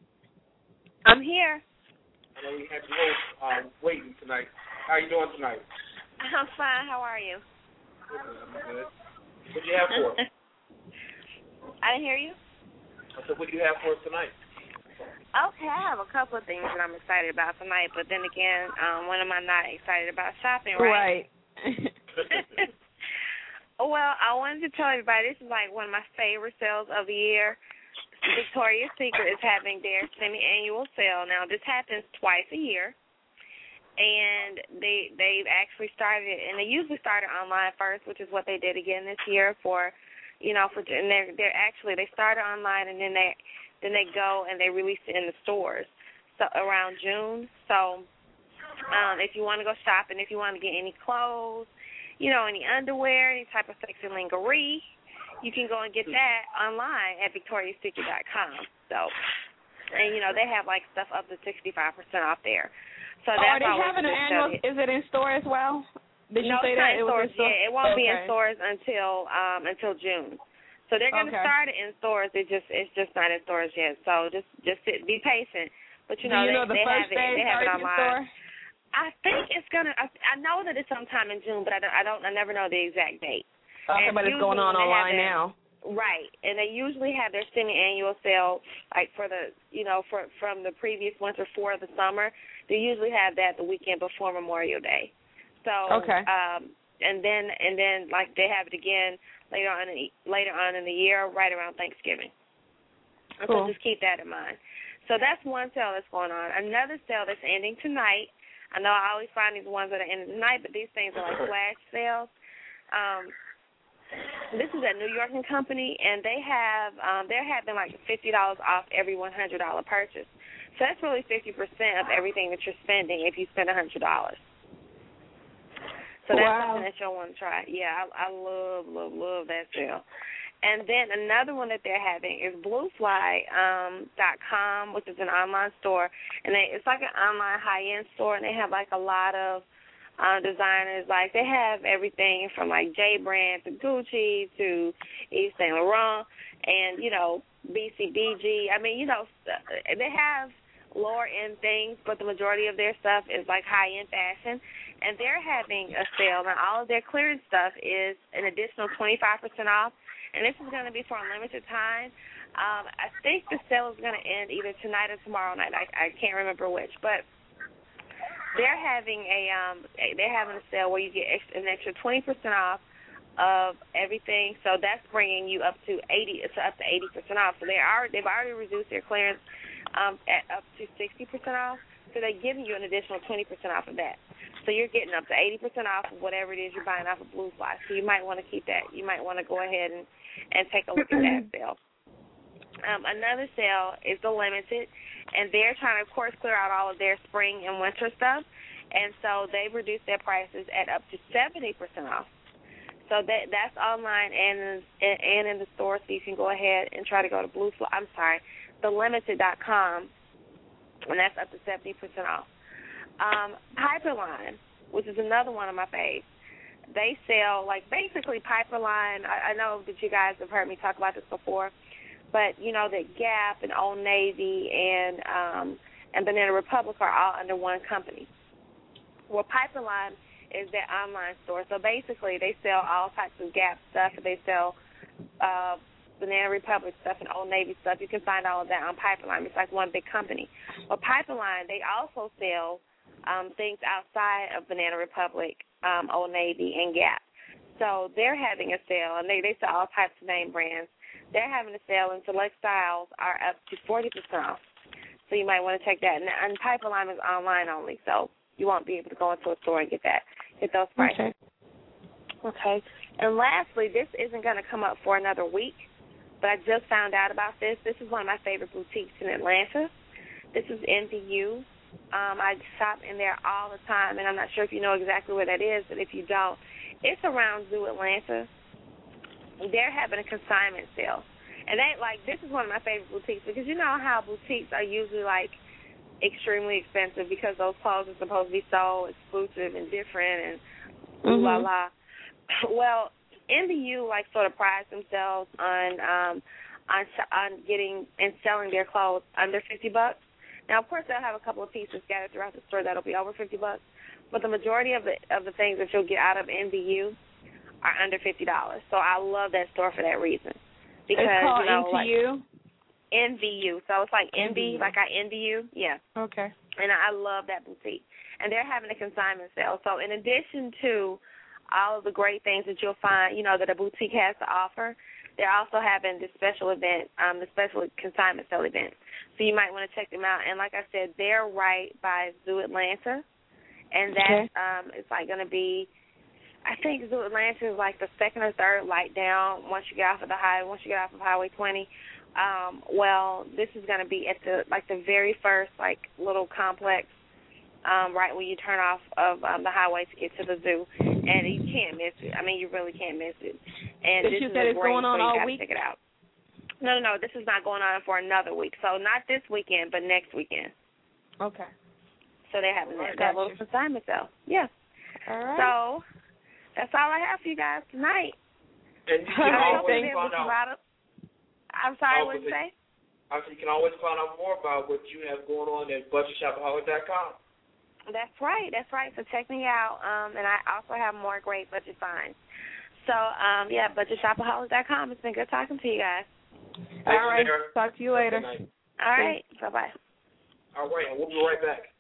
I'm here. I know we had you uh, waiting tonight. How you doing tonight? I'm fine. How are you? Good. What do you have for us? I didn't hear you. I said, what do you have for us tonight? Okay, I have a couple of things that I'm excited about tonight, but then again, um, when am I not excited about shopping, right? Right. Well, I wanted to tell everybody this is like one of my favorite sales of the year. Victoria's Secret is having their semi-annual sale. Now, this happens twice a year, and they, they've actually started it, and they usually start it online first, which is what they did again this year for, you know, for, and they're, they're actually, they started online, and then they, then they go and they release it in the stores so around June. So um, if you want to go shopping, if you want to get any clothes, you know, any underwear, any type of sexy lingerie, you can go and get that online at victoria's secret dot com. So, and, you know, they have, like, stuff up to sixty-five percent off there. So oh, that's are they having an annual? Is it in store as well? Did you no, say it's that? not in It was stores in store? yet. It won't okay. be in stores until um, until June. So they're going to okay. start it in stores. It just it's just not in stores yet. So just just sit, be patient. But, you know, Do you they, know the they first have it. day They have it in online. store? I think it's gonna. I, I know that it's sometime in June, but I don't. I don't. I never know the exact date. Okay, and but it's going on online their, now. Right, and they usually have their semi-annual sale, like for the, you know, for from the previous winter for the summer. They usually have that the weekend before Memorial Day. So, okay. um, and then and then like they have it again later on in the, later on in the year, right around Thanksgiving. Cool. So just keep that in mind. So that's one sale that's going on. Another sale that's ending tonight. I know I always find these ones that are ending tonight, but these things are like flash sales. Um, this is at New York and Company, and they have um, they're having like fifty dollars off every one hundred dollars purchase. So that's really fifty percent of everything that you're spending if you spend one hundred dollars. So that's wow. something that you'll want to try. Yeah, I, I love, love, love that sale. And then another one that they're having is Bluefly dot com, um, which is an online store, and they, it's like an online high-end store, and they have like a lot of uh, designers. Like they have everything from like J Brand to Gucci to Yves Saint Laurent, and you know B C B G. I mean, you know, they have lower-end things, but the majority of their stuff is like high-end fashion, and they're having a sale, and all of their clearance stuff is an additional twenty-five percent off. And this is going to be for a limited time. Um, I think the sale is going to end either tonight or tomorrow night. I, I can't remember which, but they're having a um, they're having a sale where you get an extra twenty percent off of everything. So that's bringing you up to eighty, to up to eighty percent off. So they are they've already reduced their clearance um, at up to sixty percent off. So they're giving you an additional twenty percent off of that. So you're getting up to eighty percent off of whatever it is you're buying off of Bluefly. So you might want to keep that. You might want to go ahead and, and take a look at that sale. Um, another sale is the Limited, and they're trying to, of course, clear out all of their spring and winter stuff. And so they reduced their prices at up to seventy percent off. So that that's online and in, and in the store, so you can go ahead and try to go to Blue Fly, I'm sorry, the limited dot com, and that's up to seventy percent off. Um, Piperline, which is another one of my faves, they sell, like, basically Piperline. I, I know that you guys have heard me talk about this before, but, you know, that Gap and Old Navy and um, and Banana Republic are all under one company. Well, Piperline is their online store. So basically they sell all types of Gap stuff. They sell uh, Banana Republic stuff and Old Navy stuff. You can find all of that on Piperline. It's like one big company. Well, Piperline, they also sell um, things outside of Banana Republic, um, Old Navy, and Gap. So they're having a sale, and they, they sell all types of name brands. They're having a sale, and select styles are up to forty percent off. So you might want to check that. And, and Piperline is online only, so you won't be able to go into a store and get that, get those prices. Okay. Okay. And lastly, this isn't going to come up for another week, but I just found out about this. This is one of my favorite boutiques in Atlanta. This is N V U. Um, I shop in there all the time, and I'm not sure if you know exactly where that is, but if you don't, it's around Zoo Atlanta. They're having a consignment sale. And they like this is one of my favorite boutiques because you know how boutiques are usually like extremely expensive because those clothes are supposed to be so exclusive and different and mm-hmm. la la. Well, N V U like sort of prides themselves on um, on on getting and selling their clothes under fifty bucks. Now, of course, they'll have a couple of pieces scattered throughout the store that'll be over fifty bucks, but the majority of the of the things that you'll get out of N V U are under fifty dollars. So I love that store for that reason. Because, it's called you know, N V U? Like, N V U. So it's like envy, like I envy you. Yeah. Okay. And I love that boutique. And they're having a consignment sale. So in addition to all of the great things that you'll find, you know, that a boutique has to offer, they're also having the special event, um, the special consignment sale event. So you might want to check them out. And like I said, they're right by Zoo Atlanta. And that's, okay. um, it's like going to be, I think Zoo Atlanta is like the second or third light down once you get off of the highway, once you get off of Highway twenty. Um, well, this is going to be at the like the very first like little complex, um, right when you turn off of um, the highway to get to the zoo, and you can't miss it. I mean, you really can't miss it. And Did this you is said a it's great going on so you all gotta week? Check it out. No, no, no. This is not going on for another week. So not this weekend, but next weekend. Okay. So they're having that, Got that little you. consignment sale. Yeah. All right. So that's all I have for you guys tonight. And you can All right, always thanks. find out. I'm sorry, Oh, what did you say? I said you can always find out more about what you have going on at budget shopaholic dot com. That's right. That's right. So check me out. Um, and I also have more great budget finds. So, um, yeah, budget shopaholic dot com. It's been good talking to you guys. Thanks, all right. Sarah. Talk to you later. All right. Bye-bye. All right, and we'll be right back.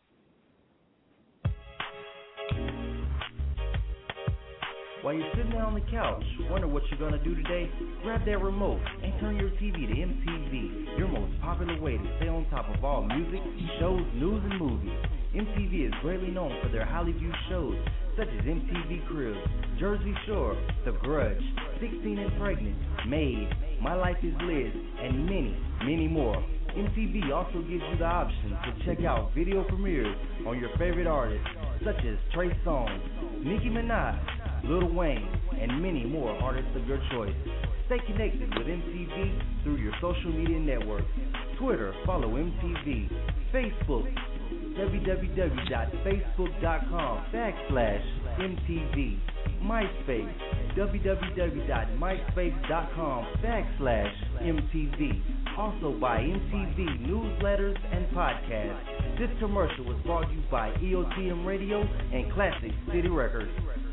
While you're sitting there on the couch, wondering what you're going to do today, grab that remote and turn your T V to M T V, your most popular way to stay on top of all music, shows, news, and movies. M T V is greatly known for their highly viewed shows such as M T V Cribs, Jersey Shore, The Grudge, sixteen and Pregnant, Made, My Life is Liz, and many, many more. M T V also gives you the option to check out video premieres on your favorite artists such as Trey Songz, Nicki Minaj, Lil Wayne, and many more artists of your choice. Stay connected with M T V through your social media networks. Twitter, follow M T V. Facebook, www.facebook.com backslash MTV. MySpace, www.myspace.com backslash MTV. Also by M T V newsletters and podcasts. This commercial was brought to you by E O T M Radio and Classic City Records.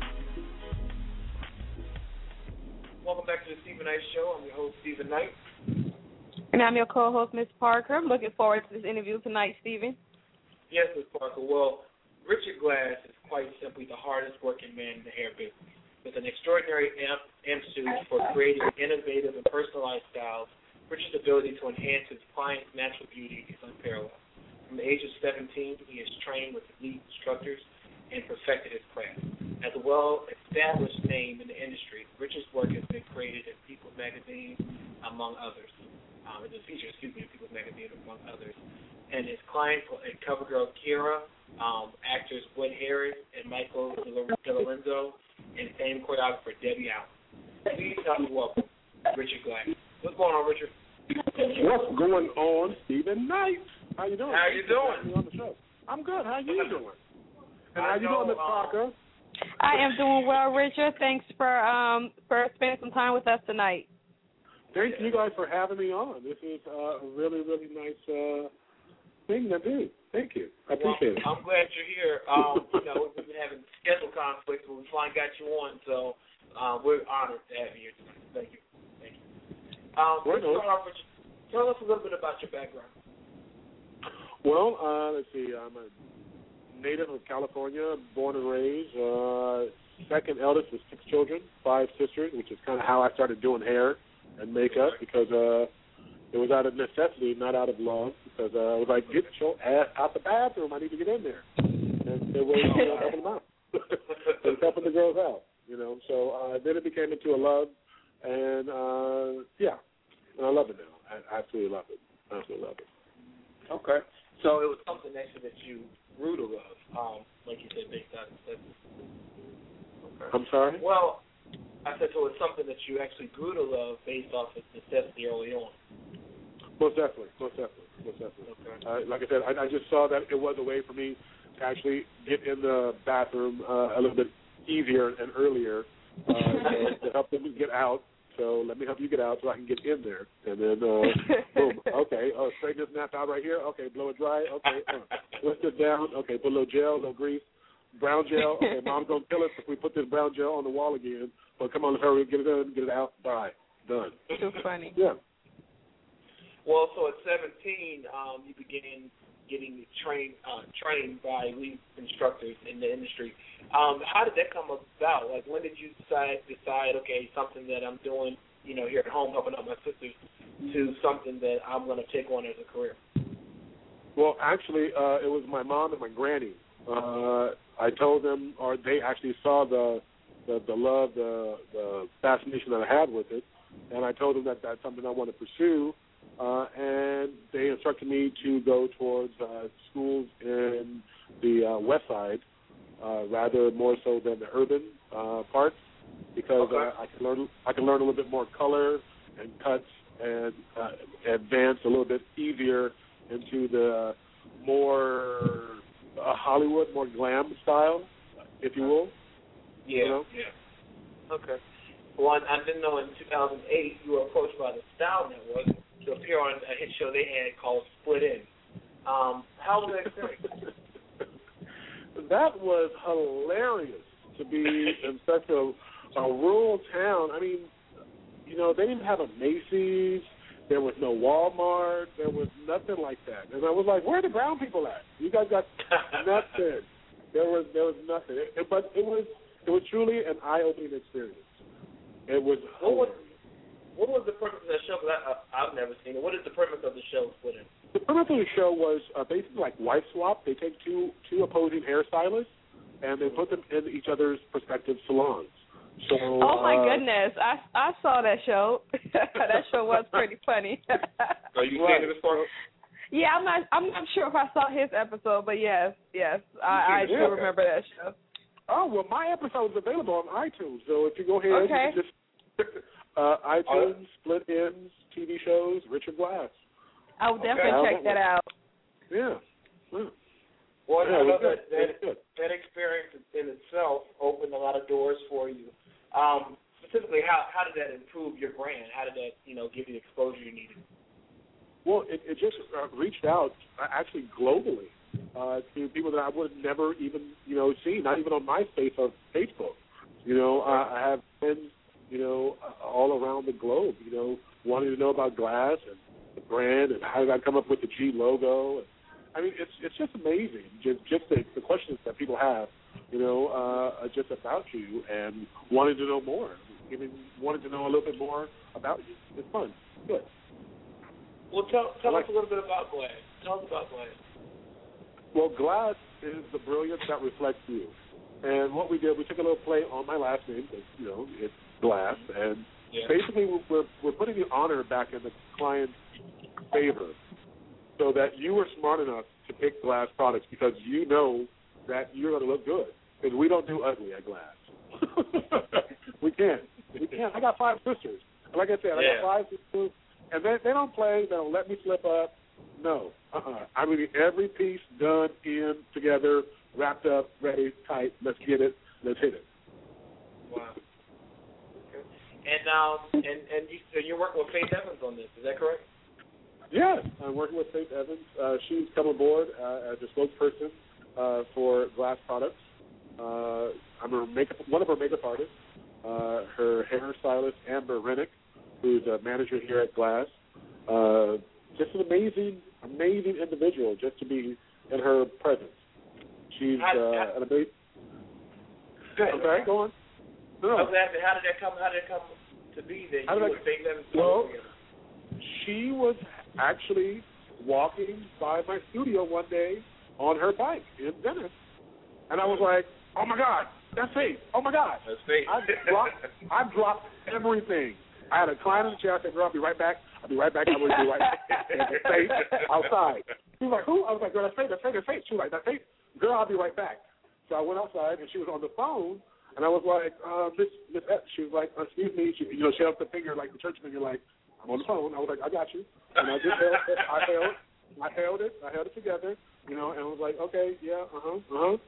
Welcome back to the Stephen Knight Show. I'm your host, Stephen Knight. And I'm your co-host, Miss Parker. I'm looking forward to this interview tonight, Stephen. Yes, Miz Parker. Well, Richard Glass is quite simply the hardest working man in the hair business. With an extraordinary emphasis for creating innovative and personalized styles, Richard's ability to enhance his client's natural beauty is unparalleled. From the age of seventeen, he has trained with elite instructors and perfected his craft. As a well-established name in the industry, Richard's work has been created in People magazine, among others. Um, it's a feature, excuse me, People's Magazine, among others. And his clients and cover girl Kira, um, actors Wood Harris and Michael DeLorenzo, and famed choreographer Debbie Allen. Please help me welcome Richard Glass. What's going on, Richard? What's going on, Stephen Knight? How you doing? How you doing? On the show. I'm good. How you doing? And I how you know, doing, Miss Parker? Um, I am doing well, Richard. Thanks for um for spending some time with us tonight. Thank you guys for having me on. This is uh, a really, really nice uh, thing to do. Thank you. I appreciate well, it. I'm glad you're here. Um, you know, we've been having schedule conflicts, but we finally got you on, so uh, we're honored to have you here tonight. Thank you. Thank you. Um, let's start off with, tell us a little bit about your background. Well, uh, let's see. I'm a native of California, born and raised. Uh, second eldest with six children, five sisters, which is kind of how I started doing hair and makeup because uh, it was out of necessity, not out of love. Because uh, I was like, get your ass out the bathroom. I need to get in there. And they were you know, helping them out. and helping the girls out, you know. So uh, then it became into a love, and uh, yeah, and I love it now. I absolutely love it. I absolutely love it. Okay. So it was something actually that you grew to love, um, like you said, based on necessity. Okay. I'm sorry? Well, I said so it's something that you actually grew to love based off of necessity early on. Most definitely, most definitely, most definitely. Okay. Uh, like I said, I, I just saw that it was a way for me to actually get in the bathroom uh, a little bit easier and earlier uh, to, to help them get out. So let me help you get out so I can get in there. And then, uh, boom, okay, uh, straighten this nap out right here. Okay, blow it dry. Okay, uh, twist it down. Okay, put a little gel, a little grease. Brown gel. Okay, Mom's going to kill us if we put this brown gel on the wall again. But come on, let's hurry, get it in, get it out. Bye. Done. So funny. Yeah. Well, so at seventeen, um, you began getting trained uh, trained by lead instructors in the industry. Um, how did that come about? Like, when did you decide, decide, okay, something that I'm doing, you know, here at home, helping out my sisters, to something that I'm going to take on as a career? Well, actually, uh, it was my mom and my granny. Uh, I told them, or they actually saw the the, the love, the, the fascination that I had with it, and I told them that that's something I want to pursue. Uh, and they instructed me to go towards uh, schools in the uh, West Side, uh, rather more so than the urban uh, parts, because okay. uh, I can learn I can learn a little bit more color and cuts and uh, advance a little bit easier into the more uh, Hollywood, more glam style, if you will. Yeah. You know? Yeah. Okay. Well, I, I didn't know in two thousand eight you were approached by the Style Network to appear on a hit show they had called Split Ends. Um, how was that experience? That was hilarious to be in such a, a rural town. I mean, you know, they didn't have a Macy's. There was no Walmart. There was nothing like that. And I was like, where are the brown people at? You guys got nothing. There was there was nothing. It, it, but it was it was truly an eye-opening experience. It was hilarious. What was the purpose of that show? Because I, I, I've never seen it. What is the purpose of the show, Split Ends? The premise of the show was uh, basically like wife swap. They take two two opposing hairstylists and they put them in each other's prospective salons. So, oh my uh, goodness, I I saw that show. That show was pretty funny. Are you right. seeing it before? Yeah, I'm not I'm not sure if I saw his episode, but yes, yes, I, I do yeah. remember that show. Oh well, my episode is available on iTunes. So if you go ahead, okay. you can just uh, iTunes, Split Ends, T V shows, Richard Glass. I would definitely okay. check that out. Yeah. yeah. Well, yeah, I know that, that, that, that experience in itself opened a lot of doors for you. Um, specifically, how how did that improve your brand? How did that, you know, give you the exposure you needed? Well, it, it just uh, reached out uh, actually globally uh, to people that I would have never even, you know, seen, not even on MySpace or Facebook. You know, uh, I have friends, you know, all around the globe, you know, wanting to know about Glass and the brand and how did I come up with the G logo. I mean, it's it's just amazing, just just the, the questions that people have, you know, uh, just about you and wanting to know more, even wanting to know a little bit more about you. It's fun. Good. Well, tell tell like, us a little bit about Glass. Tell us about Glass. Well, Glass is the brilliance that reflects you. And what we did, we took a little play on my last name, because, you know, it's Glass, and Yeah. Basically, we're we're putting the honor back in the client's favor, so that you were smart enough to pick glass products because you know that you're going to look good. Because we don't do ugly at glass. we can't. We can't. I got five sisters. Like I said, I yeah. got five sisters, and they they don't play. They don't let me slip up. No. Uh-uh. I mean, every piece done in, together, wrapped up, ready, tight. Let's get it. Let's hit it. Wow. Okay. And um, and and you, so you're working with Faith Evans on this. Is that correct? Yes, I'm working with Faith Evans. Uh, she's come aboard uh, as a spokesperson uh, for glass products. Uh, I'm a makeup, one of her makeup artists. Uh, her hairstylist, Amber Rennick, who's a manager here at Glass. Uh, just an amazing, amazing individual just to be in her presence. She's uh, an amazing. Okay, go on. No. I was asking, how did that come? How did it come to be that how you did and Faith Evans well, together? She was actually walking by my studio one day on her bike in Venice, and I was like, "Oh my God, that's Faith! Oh my God, that's Faith!" I dropped, I dropped everything. I had a client in the chair. I said, "Girl, I'll be right back. I'll be right back. I will be right back." Faith outside. She was like, "Who?" I was like, "Girl, that's Faith. That's Faith. That's Faith." She was like, "That's Faith." Girl, I'll be right back. So I went outside, and she was on the phone, and I was like, uh, Miss Miss F. She was like, "Excuse me." She, you know, she held up the finger like the church finger, like, "I'm on the phone." I was like, "I got you." And I just held it. I held, I held it. I held it together, you know, and I was like, "Okay, yeah, uh huh, uh huh."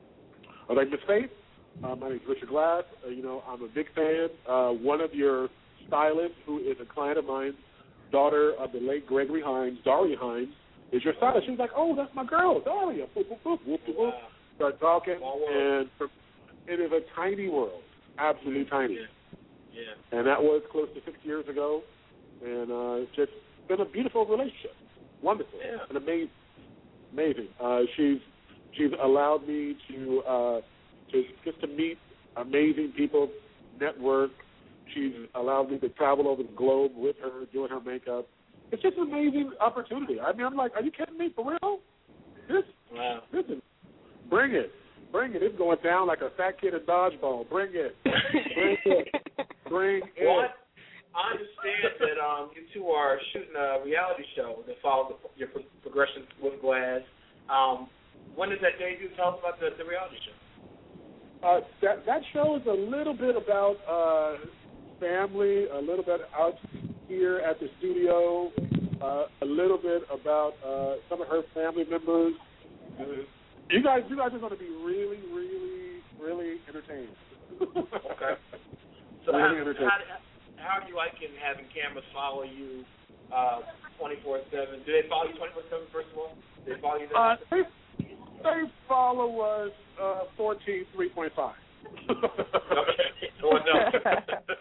I was like, "Miss Faith, uh, my name is Richard Glass. Uh, you know, I'm a big fan. Uh, one of your stylists, who is a client of mine, daughter of the late Gregory Hines, Daria Hines, is your stylist." She was like, "Oh, that's my girl, Daria." Boop, boop, boop, boop, boop. Wow. Start talking, and it is a tiny world, absolutely tiny. Yeah. Yeah. And that was close to six years ago, and uh, it's just been a beautiful relationship, wonderful, yeah. and amazing. Amazing. Uh, she's she's allowed me to uh, to just to meet amazing people, network. She's allowed me to travel over the globe with her, doing her makeup. It's just an amazing opportunity. I mean, I'm like, are you kidding me? For real? This, wow. this is, bring it. Bring it. It's going down like a fat kid in dodgeball. Bring it. Bring it. Bring it. Well, I understand that um, you two are shooting a reality show that follows the, your pro- progression with Glass. Um, when does that debut? Tell us about the, the reality show. Uh, that that show is a little bit about uh, family, a little bit out here at the studio, uh, a little bit about uh, some of her family members. Uh, you guys, you guys are going to be really, really, really entertained. Okay. So really how, entertained. how, how do you like in having cameras follow you uh, twenty-four seven? Do they follow you twenty-four seven, first of all? Do they follow you there? Uh, they, they follow us uh, fourteen three point five. Okay. Well, no.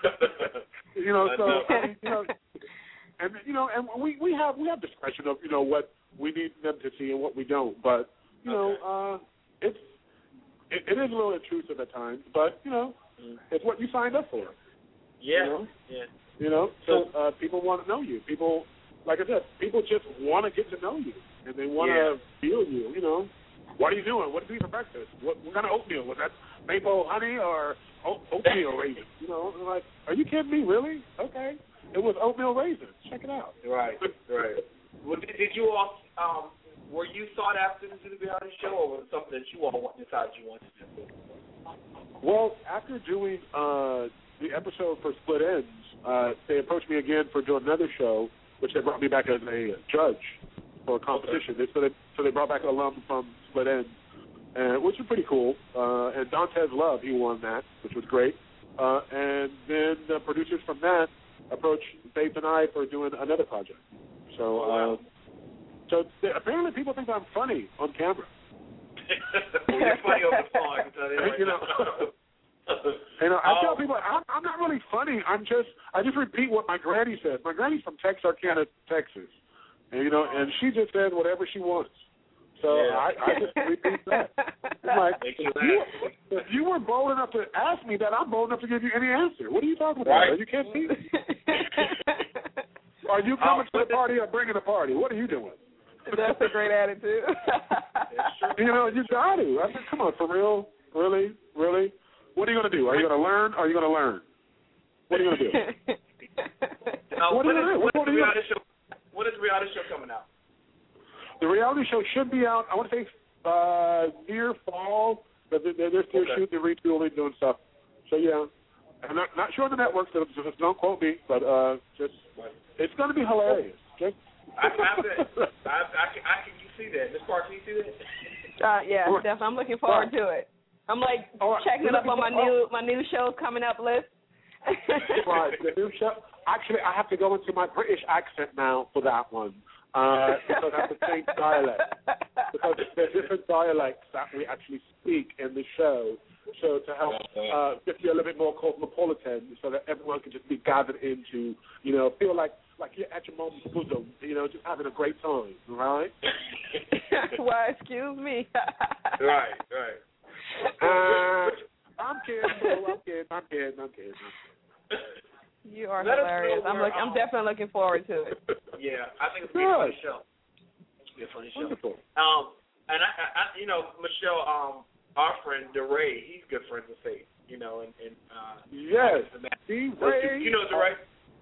You know, so no. I mean, you know, and you know, and we, we have we have discretion of you know what we need them to see and what we don't. But you okay. know, uh, it's it, it is a little intrusive at times. But you know, mm. it's what you signed up for. Yeah. You know? Yeah. You know, so uh, people want to know you. People, like I said, people just want to get to know you, and they want to yeah. feel you. You know, what are you doing? What do you eat for breakfast? What, what kind of oatmeal was that? Maple honey or oat, oatmeal raisins? You know, I'm like, are you kidding me? Really? Okay, it was oatmeal raisins. Check it out. Right, right. Well, did, did you all? Um, were you sought after to do the reality show, or was it something that you all decided you wanted to do? Well, after doing uh, the episode for Split Ends, uh, they approached me again for doing another show, which they brought me back as a judge for a competition. Okay. So they so they brought back an alum from Split Ends, and which was pretty cool. Uh, and Dantes Love, he won that, which was great. Uh, and then the producers from that approached Faith and I for doing another project. So, uh, so they, apparently people think I'm funny on camera. Well, you're funny on the phone, I can tell you right you know, you know, I tell people I'm, I'm not really funny. I'm just I just repeat what my granny says. My granny's from Texarkana, Texas, and you know, and she just says whatever she wants. So yeah. I, I just repeat that. I'm like, if you, if you were bold enough to ask me that, I'm bold enough to give you any answer. What are you talking about? Right. Are you kidding me? Are you coming oh, to the party or bringing a party? What are you doing? That's a great attitude. You know, you got to. I mean, come on, for real? Really? Really? What are you going to do? Are you going to learn or are you going to learn? What are you gonna do? uh, what when, are you is, gonna do? when, What is are the you reality show, when is the reality show coming out? The reality show should be out. I want to say uh, near fall. But they're, they're still Okay. shooting, retooling, doing stuff. So yeah, I'm not not sure on the network, so just don't quote me. But uh, just it's going to be hilarious. Just, I, I, bet. I, I, can, I can you see that. Miss Park, can you see that? Uh, yeah, definitely. I'm looking forward to it. I'm like All right. checking it up on my Oh. new my new shows coming up list. Right, the new show. Actually, I have to go into my British accent now for that one. Uh, because I have to change dialect. Because there's different dialects that we actually speak in the show. So to help uh, get you a little bit more cosmopolitan, so that everyone can just be gathered into, you know, feel like like you're at your mom's bosom, you know, just having a great time, right? Why, excuse me. Right, right. Uh, I'm kidding, bro. I'm kidding. I'm kidding. I'm kidding. I'm kidding. You are Let us hilarious. know I'm where, look, I'm um, definitely looking forward to it. Yeah, I think it's going to be a funny show. It's going to be a funny show. Wonderful. Um, and, I, I, you know, Michelle, um, our friend DeRay, he's good friends with Faith, you know, and, and uh, Yes. you, DeRay. you know DeRay?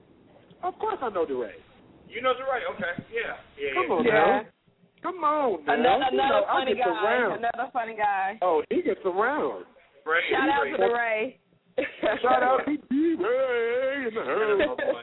Of course I know DeRay. You know DeRay, okay. Yeah. yeah Come yeah. on Yeah. now. Come on now. Another, You another know, I funny get guy. around. Another funny guy. Oh, he gets around. Brandon Shout out DeRay. to DeRay. Shout out to DeRay in the Oh, house. boy.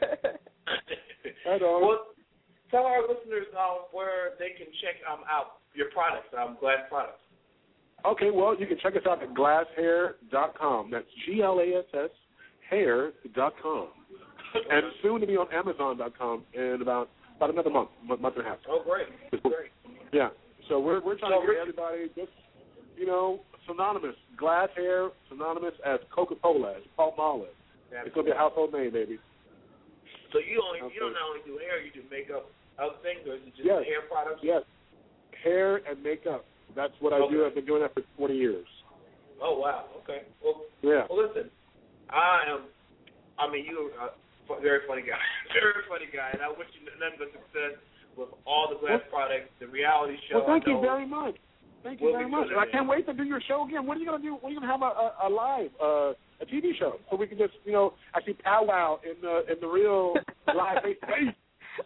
Right on. Well, tell our listeners um, where they can check um, out your products, um, Glass products. Okay, well, you can check us out at glass hair dot com. That's G L A S S hair dot com. And soon to be on amazon dot com in about about another month, month, month and a half. Oh, great. Great. Yeah. So we're we're trying So to get Rich- everybody just, you know, synonymous. Glass hair, synonymous as Coca-Cola, as Palmolive. It's going to be a household name, baby. So you only you don't not only do hair, you do makeup, other things, or is it just Yes. hair products? Yes. Hair and makeup. That's what I do. Okay. I've been doing that for twenty years. Oh wow. Okay. Well, Yeah. well, listen, I am. I mean, you're a f- very funny guy, very funny guy, and I wish you nothing but success with all the Glass products, the reality show. Well, thank I you know. very much. Thank you We'll very be much. doing And I it, can't man. wait to do your show again. When are you going to do? When are you going to have a, a, a live, uh, a T V show, so we can just, you know, actually powwow in the in the real live face to face.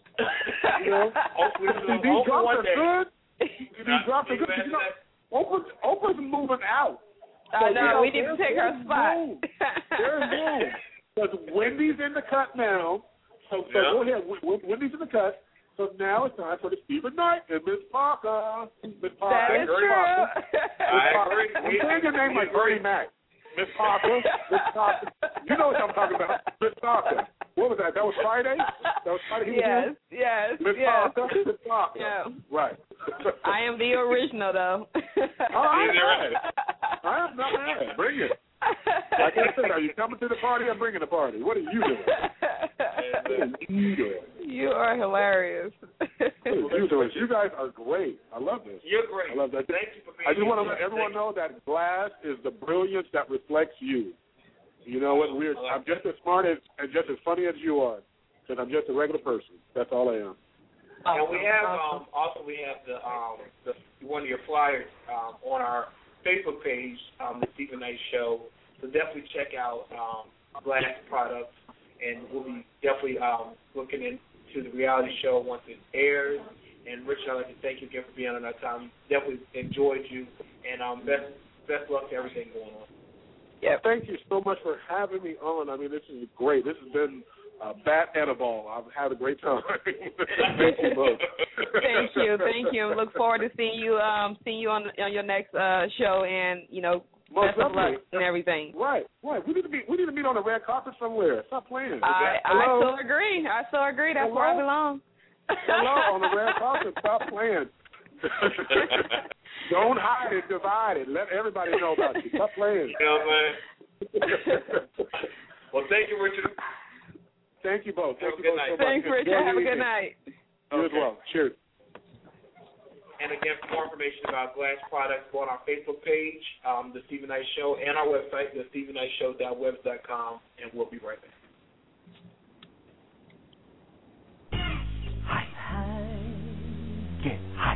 You know, Hopefully, these hopefully drops one are day. good. These drops are good. You know, Oprah, Oprah's moving out. I So, know, you know, we need to there's- take her there's spot. room. There's room. Because Wendy's in the cut now. So, so Yeah. go ahead. W- w- Wendy's in the cut. So now it's time for the Stephen Knight and Miss Parker. Miss Parker. That is Miss true. Parker. I agree. I'm saying your name like Bernie Mac. Miss Parker. Miss Parker. You know what I'm talking about. Miss Parker. What was that? That was Friday? That was Friday? He was Yes, here? yes, Miss yes. Parker. Miss Parker. Yeah. Right. I am the original, though. All right. I am not mad. Bring it. Like I said, are you coming to the party or bringing the party? What are you doing? What are you doing? You are hilarious. What are you doing? You guys are great. I love this. You're great. I love that. Thank you for being I just here. want to let everyone know that glass is the brilliance that reflects you. You know what? We're, I'm just as smart as and just as funny as you are, because I'm just a regular person. That's all I am. And we have um, also we have the um, the one of your flyers um, on our Facebook page, um, the Stephen Knight Show. So definitely check out um, Glass products, and we'll be definitely um, looking into the reality show once it airs. And Rich, I'd like to thank you again for being on our time. Definitely enjoyed you, and um, best best luck to everything going on. Yeah, thank you so much for having me on. I mean, this is great. This has been uh, bat and a ball. I've had a great time. Thank you both. Thank you, thank you. Look forward to seeing you, um, seeing you on on your next uh, show, and you know, Most best of luck definitely. and everything. Right, right. We need to be we need to meet on the red carpet somewhere. Stop playing. I I Hello? so agree. I so agree. That's Hello? where I belong. Hello, on the red carpet. Stop playing. Don't hide it, divide it. Let everybody know about you. Stop playing. You know what I'm saying? Well, thank you, Richard. Thank you both. Have Thank a you good both night. so much. Thanks, Richard. Enjoy Have a your good evening. night. You as Okay. well. Cheers. And again, for more information about Glass products, go on our Facebook page, um, The Stephen Knight Show, and our website, the stephen knight show dot webs dot com, and we'll be right back. Get high.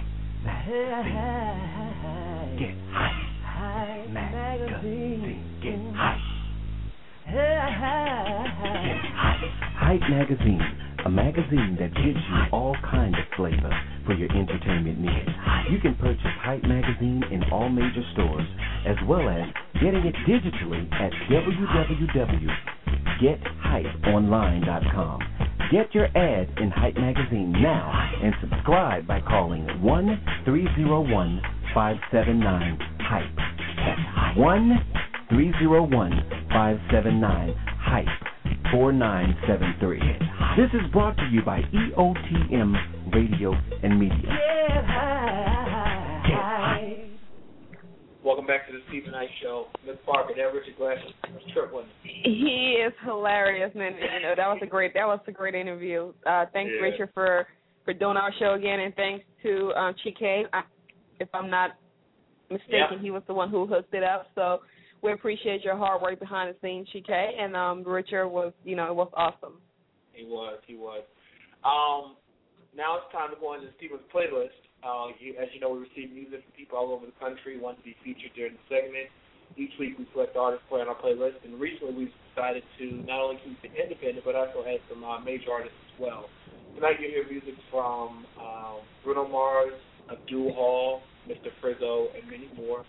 Magazine. Get high. Magazine. Get high. Hype Magazine, a magazine that gives you all kinds of flavor for your entertainment needs. You can purchase Hype Magazine in all major stores, as well as getting it digitally at w w w dot get hype online dot com. Get your ad in Hype Magazine now and subscribe by calling one three zero one, five seven nine, hype. That's one three zero one, five seven nine, hype. four nine seven three. This is brought to you by E O T M Radio and Media. Get high. Get high. Welcome back to the Stephen Knight Show. Miss Parker, that Richard Glass trip one. He is hilarious, man. You know, that was a great that was a great interview. Uh, thanks, Yeah. Richard, for, for doing our show again, and thanks to um, Chike. I, if I'm not mistaken, Yeah. he was the one who hooked it up. So we appreciate your hard work behind the scenes, Chike. And um, Richard was, you know, it was awesome. He was, he was. Um, now it's time to go into Stephen's playlist. Uh, you, as you know, we receive music from people all over the country who want to be featured during the segment. Each week we select artists play on our playlist, and recently we've decided to not only keep it independent, but also add some uh, major artists as well. Tonight you hear music from um, Bruno Mars, Abdul Hall, Mister Frizzo, and many more.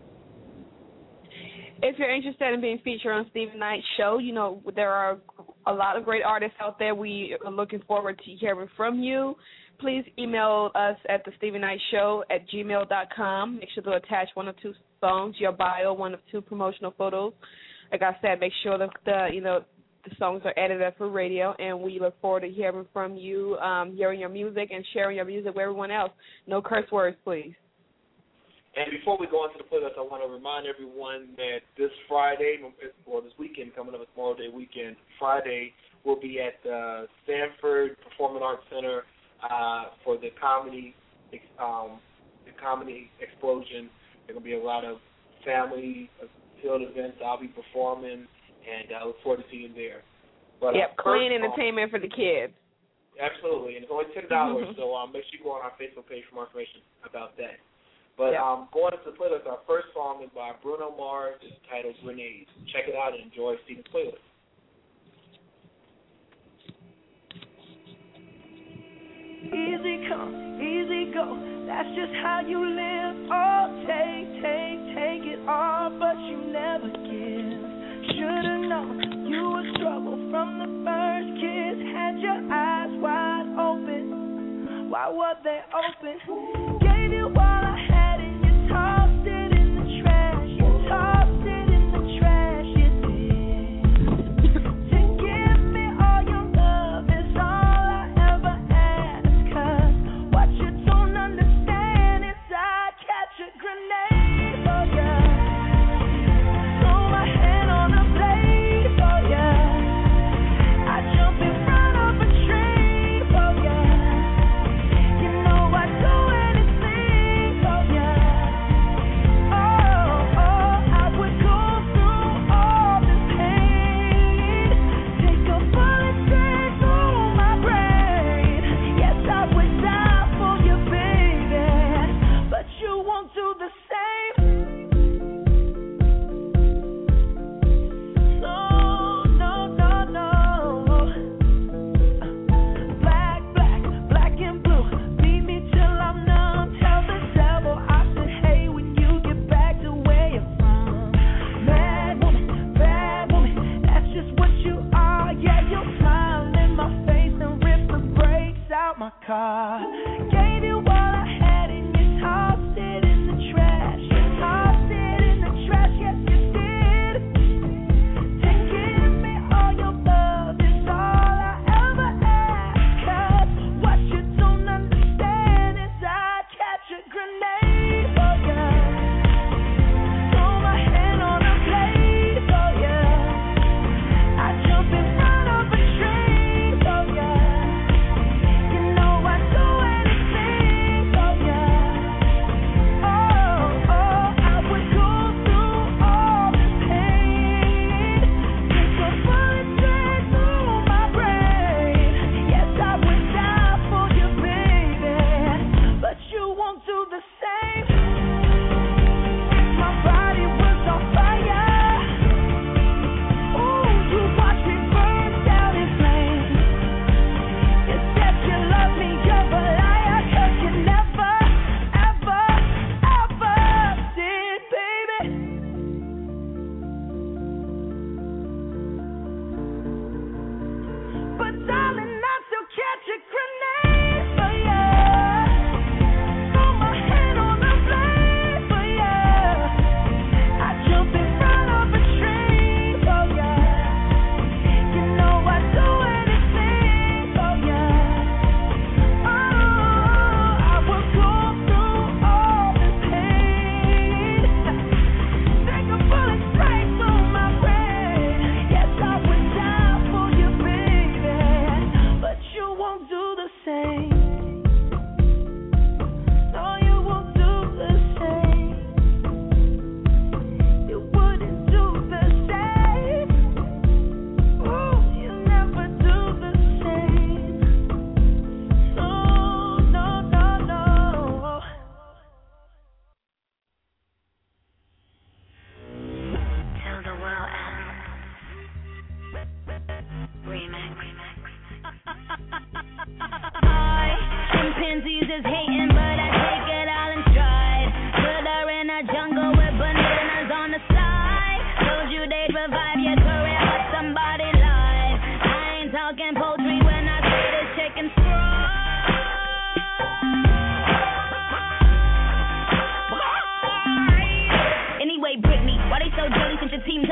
If you're interested in being featured on Stephen Knight's show, you know, there are a lot of great artists out there. We are looking forward to hearing from you. Please email us at the Stephen Knight Show at gmail dot com. Make sure to attach one or two songs, your bio, one or two promotional photos. Like I said, make sure that the, you know, the songs are edited for radio, and we look forward to hearing from you, um, hearing your music, and sharing your music with everyone else. No curse words, please. And before we go into the playlist, I want to remind everyone that this Friday, or this weekend, coming up, Memorial Day weekend, Friday, we'll be at the Sanford Performing Arts Center uh, for the comedy, um, the comedy explosion. There will be a lot of family field events. I'll be performing, and I look forward to seeing you there. But, yep, uh, clean first, entertainment for the kids. Absolutely, and it's only ten dollars, Mm-hmm. so um, make sure you go on our Facebook page for more information about that. But yep. um, going into the playlist, our first song is by Bruno Mars. It's titled Grenades. Check it out and enjoy Stephen's playlist. Easy come, easy go. That's just how you live. Oh, take, take, take it all, but you never give. Should've known you would struggle from the first kiss. Had your eyes wide open. Why were they open? Gave you all I had and you tossed it in the trash. You tossed it in the trash, you did. To give me all your love is all I ever ask. 'Cause what you don't understand is I catch a grenade for ya. Throw my hand on a blade for ya. I jump in front of a train for ya. You know I'd do anything.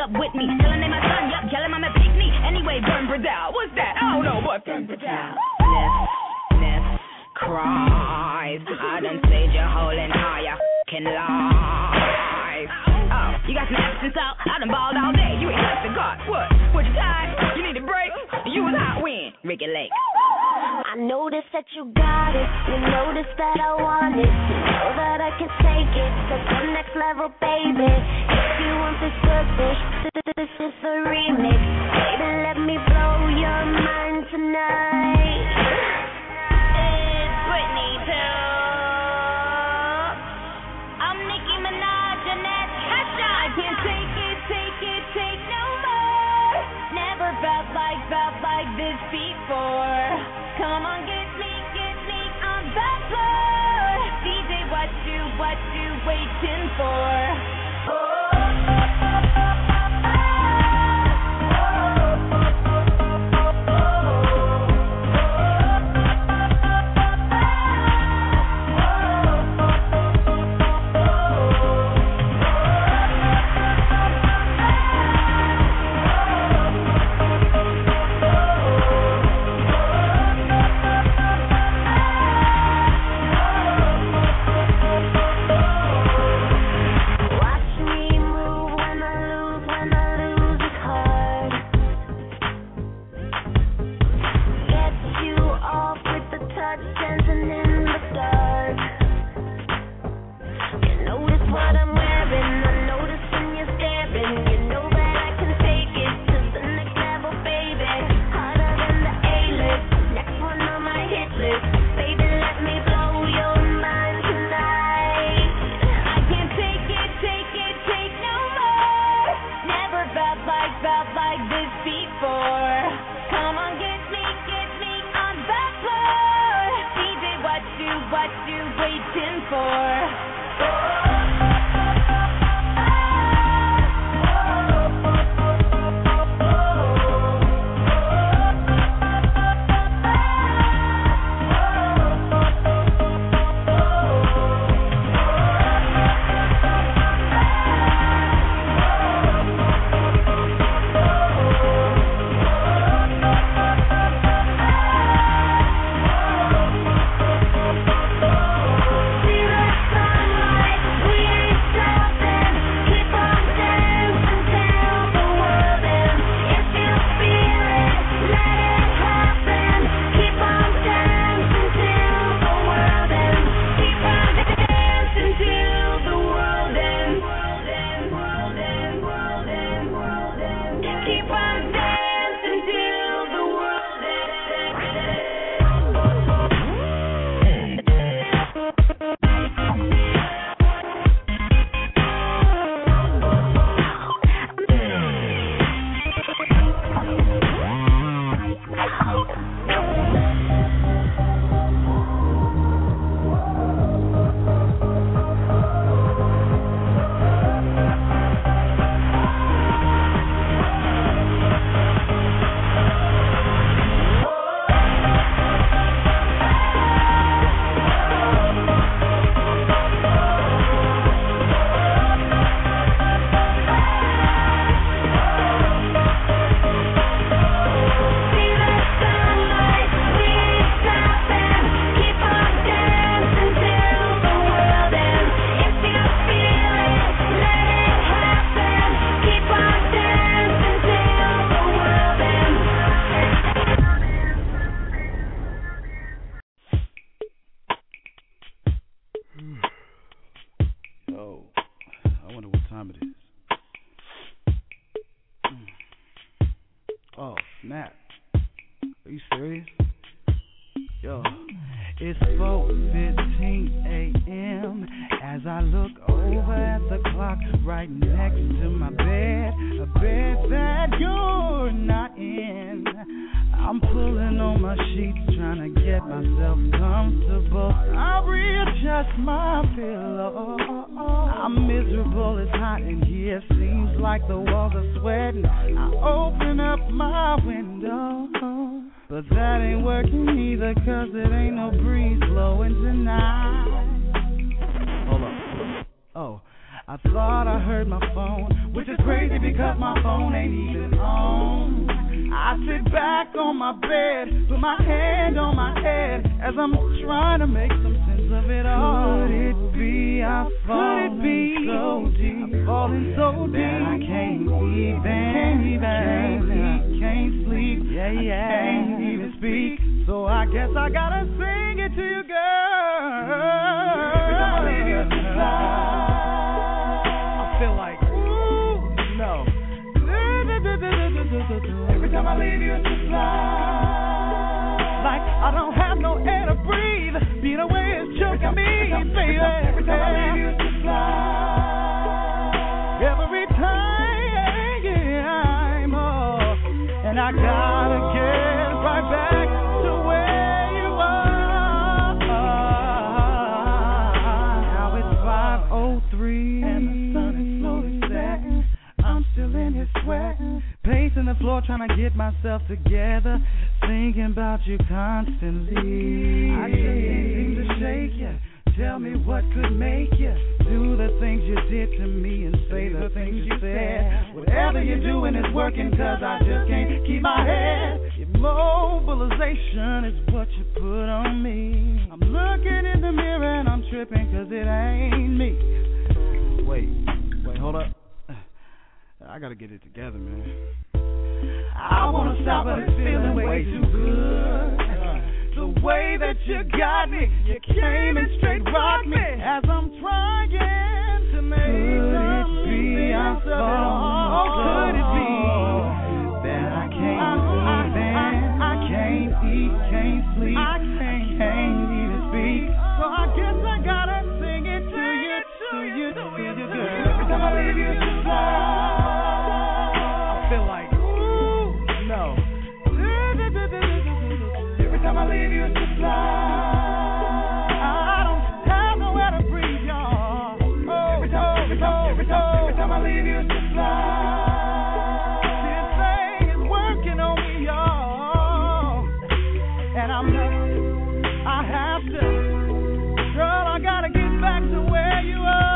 up with me. Telling they my son, yup, yelling I'm a pick me. Anyway, Burn Bradell, what's that? I don't know what Burn Bradell. Sniff, sniff, cries. I done saved your whole entire f***ing life. Oh, you got some absence out? I done balled all day. You ain't touched the God. What? What you tired? You need a break? You was hot when? Ricky Lake. I noticed that you got it. You noticed that I want it. You know that I can take it to the next level, baby. If you want this good fish, this is a remix. Baby, let me blow your mind tonight. It's Britney too. I'm Nicki Minaj and that's Kesha. I can't take it, take it, take no more. Never felt like, felt like this before. Come on, get me, get me on the floor. D J, what you, what you waiting for? I thought I heard my phone, which is crazy because my phone ain't even on. I sit back on my bed, put my hand on my head as I'm trying to make some sense of it all. Could it be I've fallen so deep, I'm falling so deep that I can't even, can't even, can't eat, can't sleep, yeah, yeah, I can't even speak. So I guess I gotta sing it to you, girl. Every time I leave you to fly, I feel like, ooh, no. Every time I leave you to fly, like I don't have no air to breathe, being away is choking me, baby. Every time I leave you to fly, every time, oh, and I gotta get right back to where you are. Now it's five oh three and the sun is slowly setting. I'm still in his sweat, pacing the floor trying to get myself together, thinking about you constantly. I just can't seem to shake you. Tell me what could make you do the things you did to me and say the things you said. Whatever you're doing is working, cause I just can't keep my head. Immobilization is what you put on me. I'm looking in the mirror and I'm tripping cause it ain't me. Wait, wait, hold up. I gotta get it together, man. I wanna stop, but it's feeling way too good. The way that you got me, you came and straight rocked me as I'm trying to make some sense of it all. Could it be that I can't even, I can't eat, can't sleep, I can't, can't even speak? So I guess I gotta sing it to you, to you, to you, to you. Every time I leave you to fly, feel like, ooh, no. Every time I leave you to fly, I don't have nowhere to breathe, y'all. Oh, every time, every time, every time, every time I leave you to fly, this thing is working on me, y'all. And I'm not, I have to, girl, I gotta get back to where you are.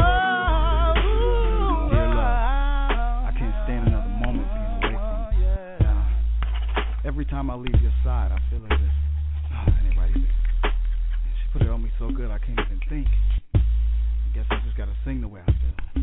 Every time I leave your side, I feel like this. Oh, anyway, she put it on me so good I can't even think. I guess I just gotta sing the way I feel.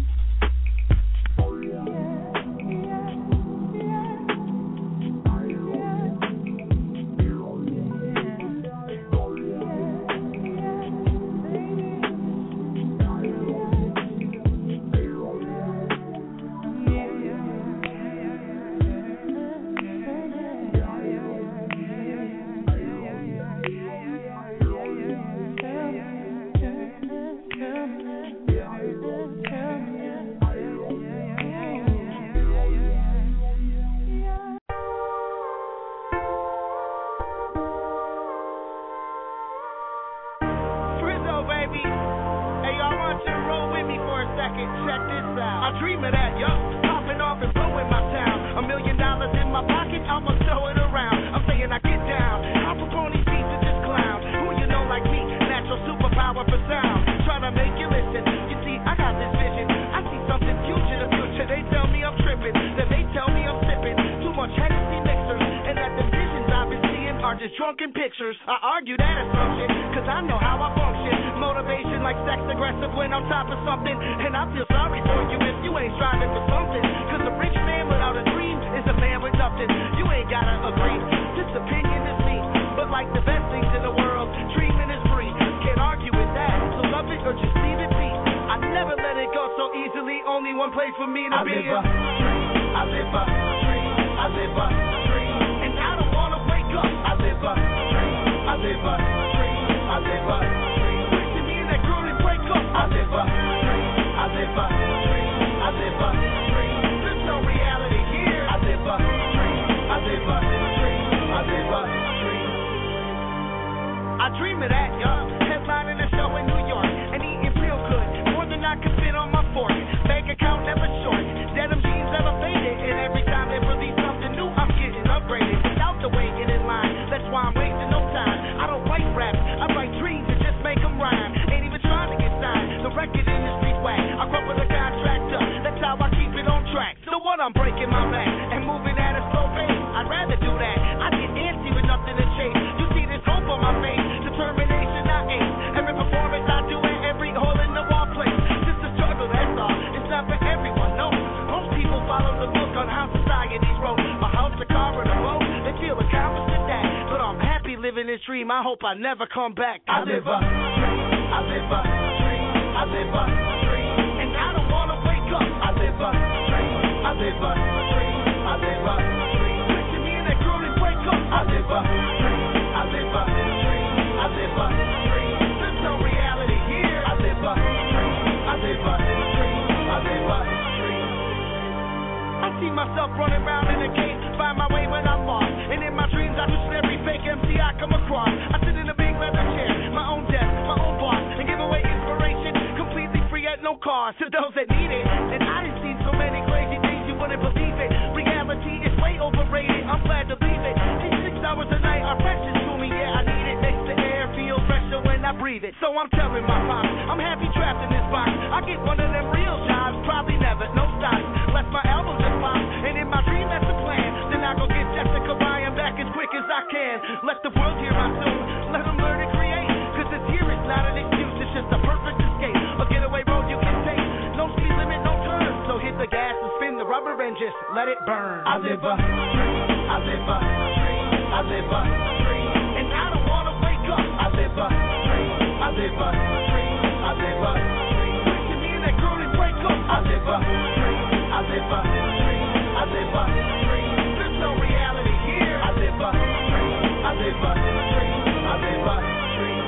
Drunken pictures, I argue that assumption, cause I know how I function. Motivation like sex aggressive when I'm top of something. And I feel sorry for you if you ain't striving for something. Cause a rich man without a dream is a man with nothing. You ain't gotta agree, this opinion is me. But like the best things in the world, dreaming is free. Can't argue with that, so love it or just leave it be. I never let it go so easily, only one place for me to I be. Live a dream, I live a dream, I live a dream. And I don't wanna wake up. I live a dream, I live a dream, I live a dream. Wishing me and that girl would break up. I live a dream, I live a dream, I live a dream. There's no reality here. I live a dream, I live a dream, I live a dream. I dream of that, y'all. Headlining a show in New York and eating real good, more than I could fit on my fork. Bank account never short, denim jeans never faded, and every time they release something new, I'm getting upgraded. Without the waiting in line, that's why I'm wasting no time. I don't write raps, I write dreams, and just I'm breaking my back and moving at a slow pace. I'd rather do that. I get antsy with nothing to chase. You see this hope on my face, determination I ace. Every performance I do and every hole in the wall place. Just a struggle, that's all. It's not for everyone, no. Most people follow the book on how society's wrote. A house, a car, and a boat. They feel accomplished with that. But I'm happy living this dream. I hope I never come back. I live a dream. I live a dream. I live a dream. And I don't wanna wake up. I live a dream. I live a dream. I live a dream. Picture me and that girl and wake up. I live a dream. I live a dream. I live a dream. There's no reality here. I live a dream. I live a dream. I live a dream. I see myself running around in a cave, find my way when I'm lost. And in my dreams I listen every fake M C I come across. I sit in a big leather chair, my own desk, my own boss, and give away inspiration, completely free at no cost to those that need it. And I done seen so many crazy things you wouldn't believe it. Reality is way overrated, I'm glad to leave it. These six hours a night are precious to me, yeah I need it. Makes the air feel fresher when I breathe it. So I'm telling my pops, I'm happy trapped in this box. I get one of them real jobs, probably never, no stops. Left my album just pop, and in my dream that's the plan. Then I go get Jessica Ryan back as quick as I can. Let the world hear my tune, let them learn to create. Cause this here is not an excuse, it's just a perfect escape. A getaway road you can take, no speed limit, no turn. So hit the gas and spin the rubber and just let it burn. I live a dream, I live a dream, I live a dream. And I don't wanna wake up. I live a dream, I live a dream, I live a dream. Picture me and that girl and wake up. I live a dream, I live a dream, I live a dream. There's no reality here. I live a dream, I live a dream, I live a dream.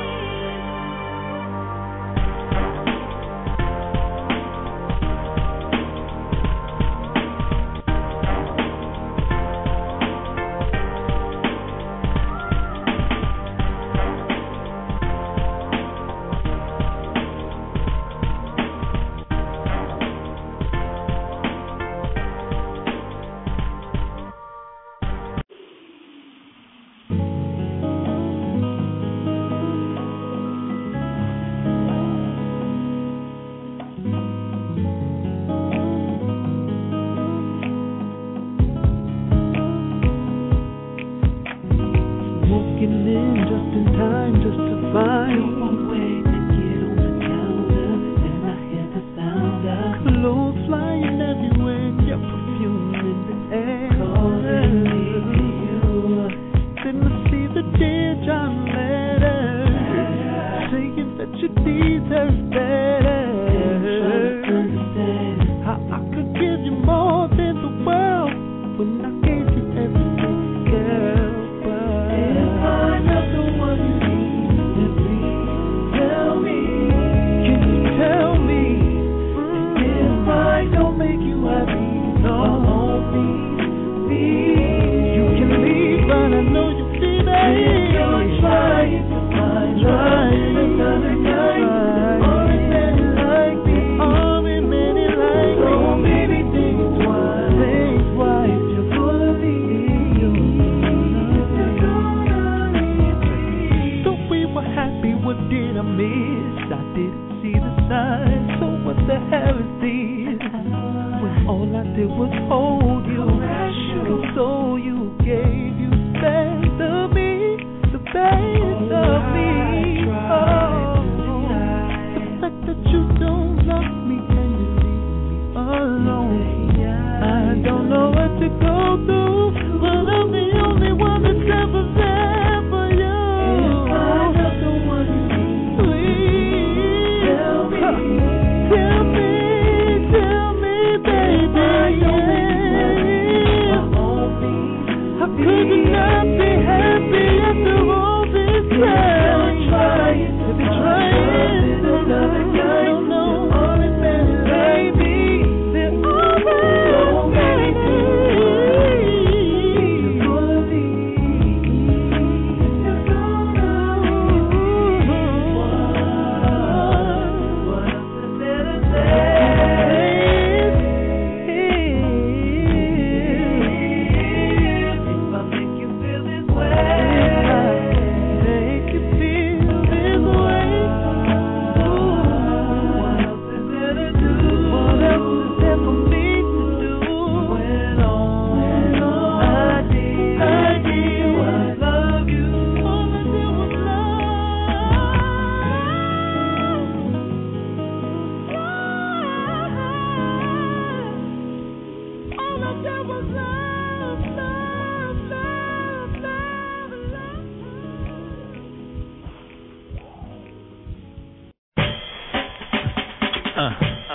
Uh.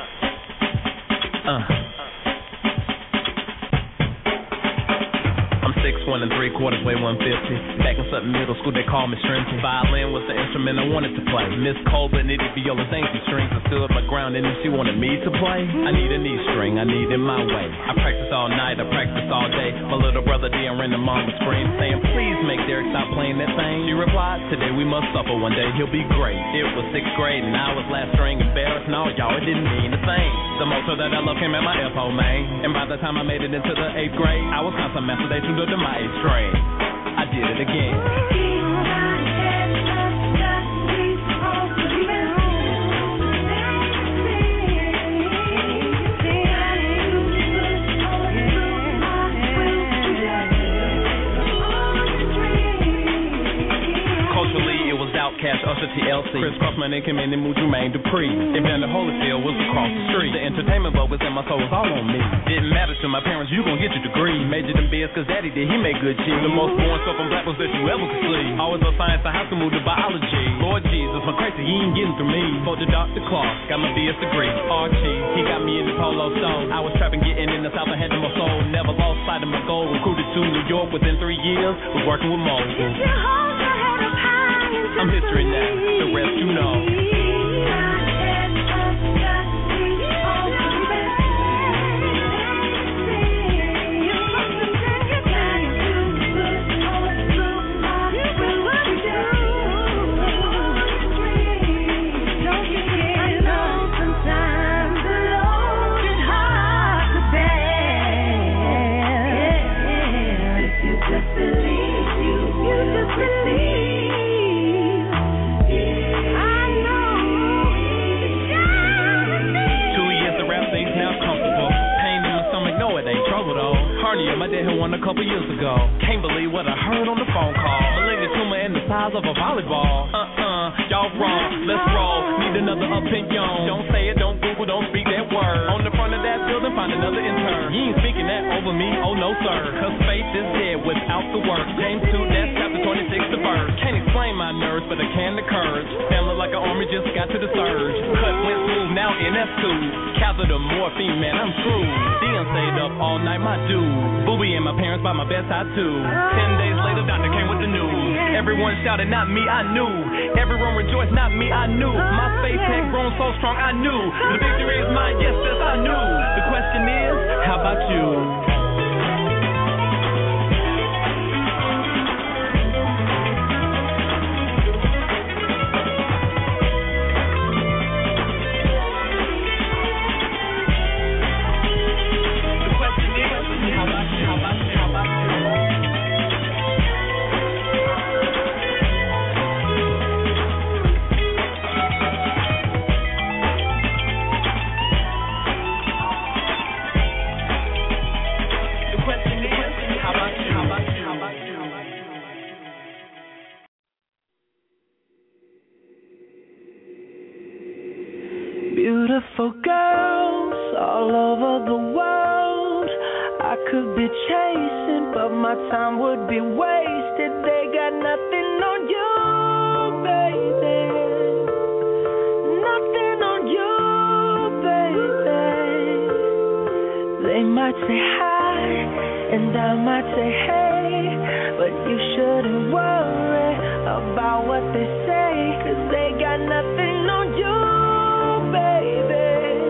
Uh. Six one and three quarters, weigh one fifty. Back in Sutton Middle School, they called me Stringy. Violin was the instrument I wanted to play. Miss Colbert needed viola, dainty strings. I stood my ground and then she wanted me to play. I need a knee string, I need it my way. I practice all night, I practice all day. My little brother Dion ran the mom was screaming, saying, please make Derek stop playing that thing. She replied, today we must suffer, one day he'll be great. It was sixth grade and I was last string embarrassed. No, y'all, it didn't mean a thing. The motor that I love came at my F O, man. And by the time I made it into the eighth grade, I was constant master, they tuned up to my eighth string. I did it again. Cash, Usher, T L C, Chris Crossman, and Kim, and Mood, Jermaine Dupri. Evander Holyfield was across the street. The entertainment bug was in my soul, was all on me. Didn't matter to my parents, you gon' get your degree. Majored in biz, cause daddy did, he made good cheese. The most boring stuff on black was that you ever could see. Always love science, I have to move to biology. Lord Jesus, I'm crazy, he ain't getting through me. Told your Doctor Clark, got my B S degree. Archie, he got me in the polo stone. I was trapping, getting in the South, I had to my soul. Never lost sight of my goal. Recruited to New York within three years. Was working with moguls. I'm history now, the rest you know. My dad had one a couple years ago. Can't believe what I heard on the phone call. Malignant tumor in the size of a volleyball. Uh-uh, y'all wrong. Let's roll. Need another opinion. Don't say it, don't Google, don't speak that word. On the front of that building, find another intern. You ain't speaking that over me, oh no sir. Cause faith is dead without the work. James two, that's chapter twenty-six, the verse. Can't explain my nerves, but I can the courage. Family like an army just got to the surge. Cut went smooth, now N F two. Catheter morphine, man, I'm true. Dion stayed up all night, my dude. Booby and my parents by my bedside too. Ten days later, doctor came with the news. Everyone shouted, not me, I knew. Everyone rejoiced, not me, I knew. My faith had grown so strong, I knew. The victory is mine, yes, yes, I knew. The question is, how about you? Beautiful girls all over the world I could be chasing, but my time would be wasted. They got nothing on you, baby. Nothing on you, baby. They might say hi, and I might say hey, but you shouldn't worry about what they say, cause they got nothing on you, baby.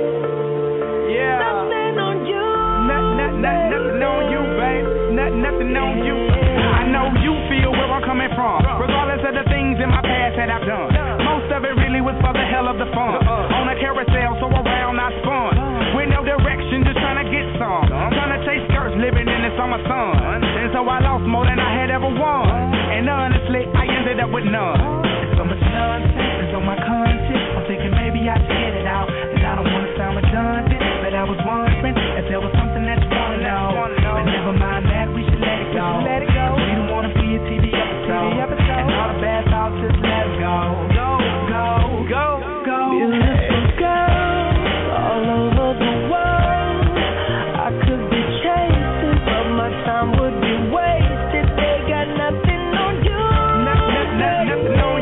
Yeah. Nothing on you. Not, not, not, nothing on you, babe. Not, nothing on you. I know you feel where I'm coming from, regardless of the things in my past that I've done. Most of it really was for the hell of the fun. On a carousel, so around I spun. With no direction, just trying to get some. Trying to chase skirts, living in the summer sun. And so I lost more than I had ever won. And honestly, I ended up with none. There's so much nonsense, it's on my conscience. I'm thinking maybe I should get it out. And I don't want to sound redundant, but I was wondering if there was something that you want to know. But never mind that, we should let it go. Let it go. We don't want to be a T V episode. And all the bad thoughts, just let it go. Go, go, go, go. Beautiful girls all over the world I could be chasing, but my time would be wasted. They got nothing on you. Nothing, nothing, nothing on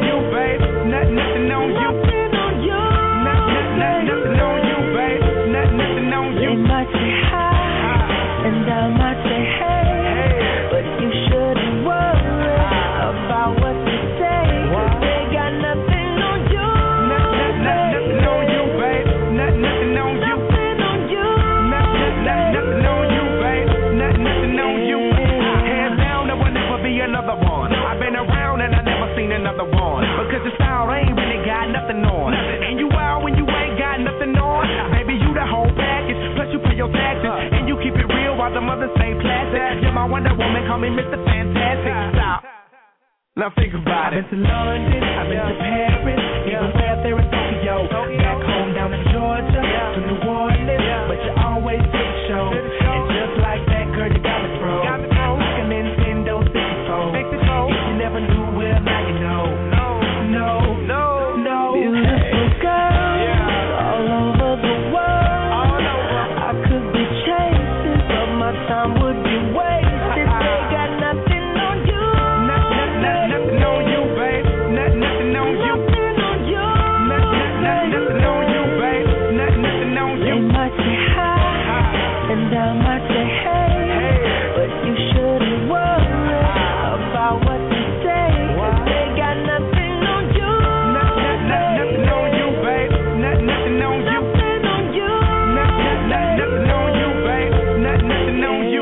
about the mother say plastic. You're my Wonder Woman, call me Mister Fantastic. Stop. Now think about it. I've been to London, I've been to Paris, even where there in Tokyo. Back home down in Georgia, to New Orleans, but you always do the show. And just like that, girl, you got me pro. Like a Nintendo sixty-four. If you never knew, well, now you know. No, no, no. Beautiful girls all over the world. I could be chasing, but my time would be wasted. They got nothing on you. Nothing on you, babe. Nothing on you. Nothing on you. Nothing on you, babe. Nothing on you. They might say hi, and I might say hey, but you shouldn't worry about what they say, 'cause they got nothing on you. Nothing on you, babe. Nothing on you. Nothing on you. Nothing on you, babe. Nothing on you.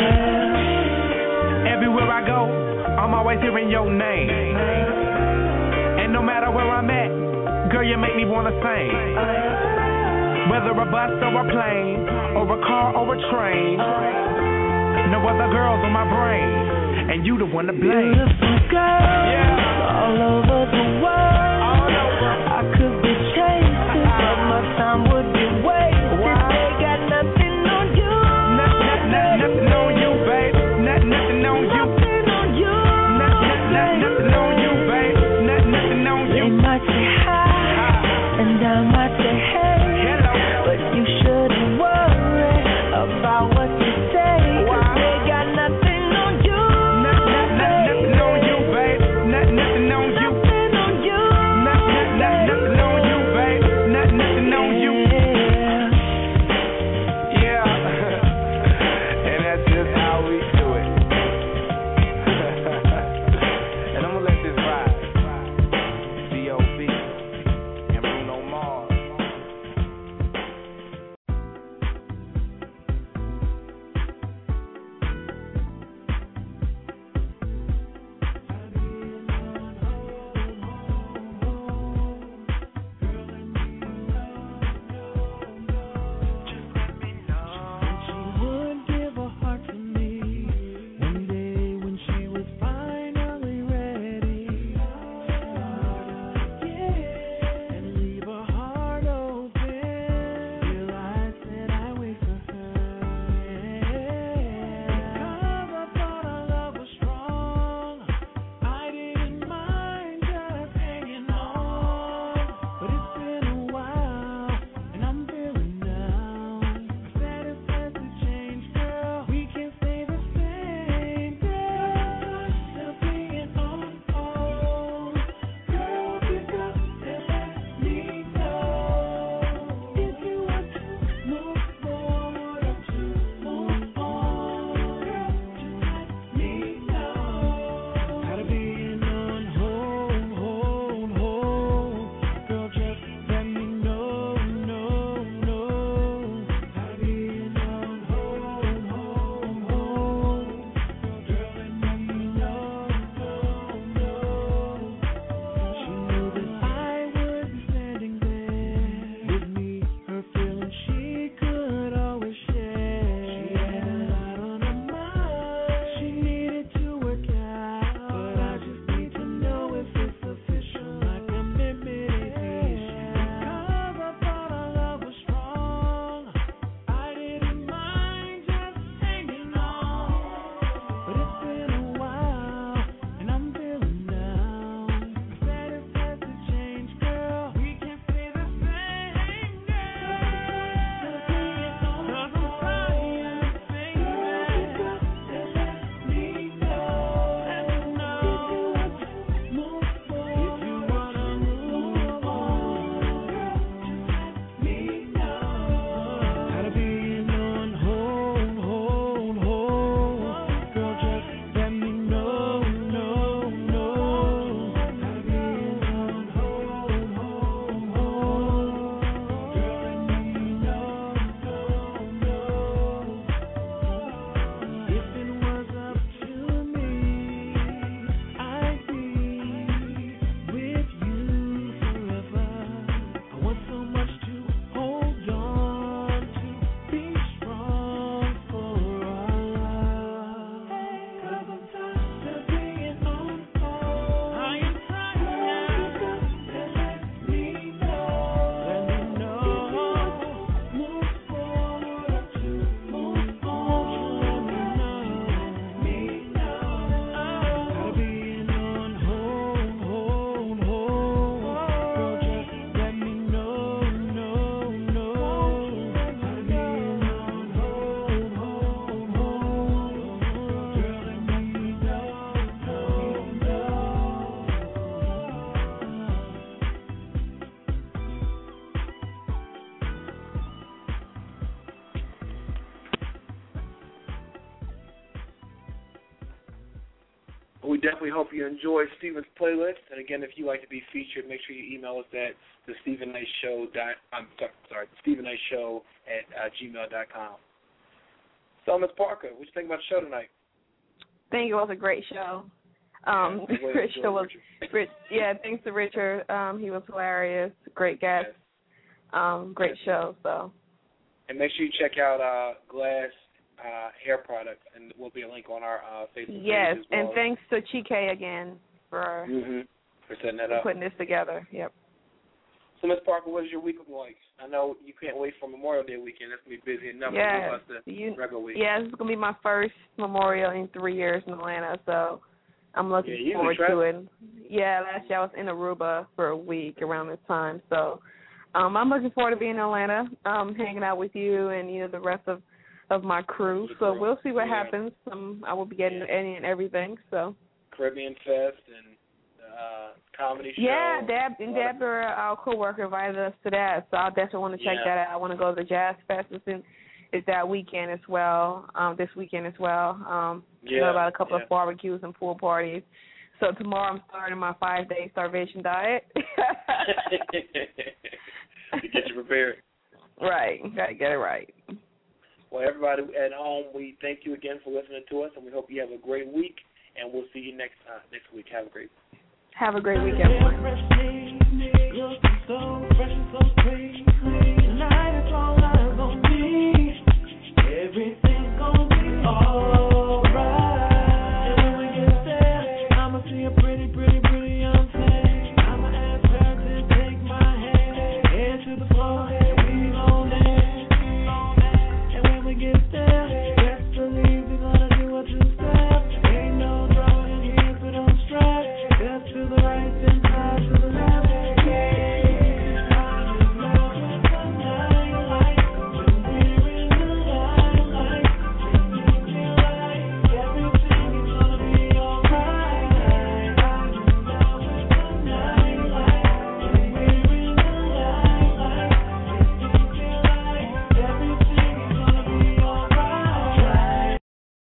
Everywhere I go, I'm always hearing your name. And no matter where I'm at, girl, you make me wanna sing. Whether a bus or a plane, or a car or a train, no other girls on my brain, and you the one to blame. Beautiful girls all over the world. I could be chasing, but my time would be wasted. They got nothing on you. Nothing on you, babe. Nothing on you. Nothing on you. Nothing on you, babe. Nothing on you. They might say hi, and I might say hey, but you shouldn't worry about what you say, 'cause they got nothing on you. Nothing on you, babe. Nothing on you. Nothing on you. Nothing on you, babe. Nothing on you. Yeah. And that's just how we do it. And I'm gonna let this ride. B O B and Bruno Mars. we definitely hope you enjoy Stephen's playlist. And again, if you'd like to be featured, make sure you email us at the Stephen A Show dot I'm sorry, Stephen A Show at uh, gmail dot com. So, Miz Parker, what you think about the show tonight? I think it was a great show. Um, yeah, Rich was, Rich, yeah, thanks to Richard. Um, he was hilarious, great guest, yes. um, great yes. show. So, and make sure you check out uh, Glass uh, Hair Products, and there'll be a link on our uh, Facebook yes, page as well. and thanks to Chike again for mm-hmm. for setting that for up, putting this together. Yep. So, Miz Parker, what is your week looking like? I know you can't wait for Memorial Day weekend. That's going to be busy enough yeah, for the you, regular week. Yeah, this is going to be my first Memorial in three years in Atlanta, so I'm looking yeah, forward to it. Yeah, last year I was in Aruba for a week around this time, so um, I'm looking forward to being in Atlanta, um, hanging out with you and you know the rest of, of my crew. So we'll see what yeah. happens. Um, I will be getting yeah. any and everything. So Caribbean Fest and uh, comedy show. Yeah, Deb and Deborah, our coworker, invited us to that, so I definitely want to check yeah. that out. I want to go to the Jazz Fest. It's, in, it's that weekend as well. Um, this weekend as well. Um, yeah. You know about a couple yeah. of barbecues and pool parties. So tomorrow I'm starting my five-day starvation diet. To get you prepared. Right. Got to get it right. Well, everybody at home, we thank you again for listening to us, and we hope you have a great week, and we'll see you next uh, next week. Have a great week. Have a great week, everyone. Everything's gonna be alright. And when we get there, I'ma see a pretty, pretty, pretty young thing. I'ma ask her to take my hand, head to the floor.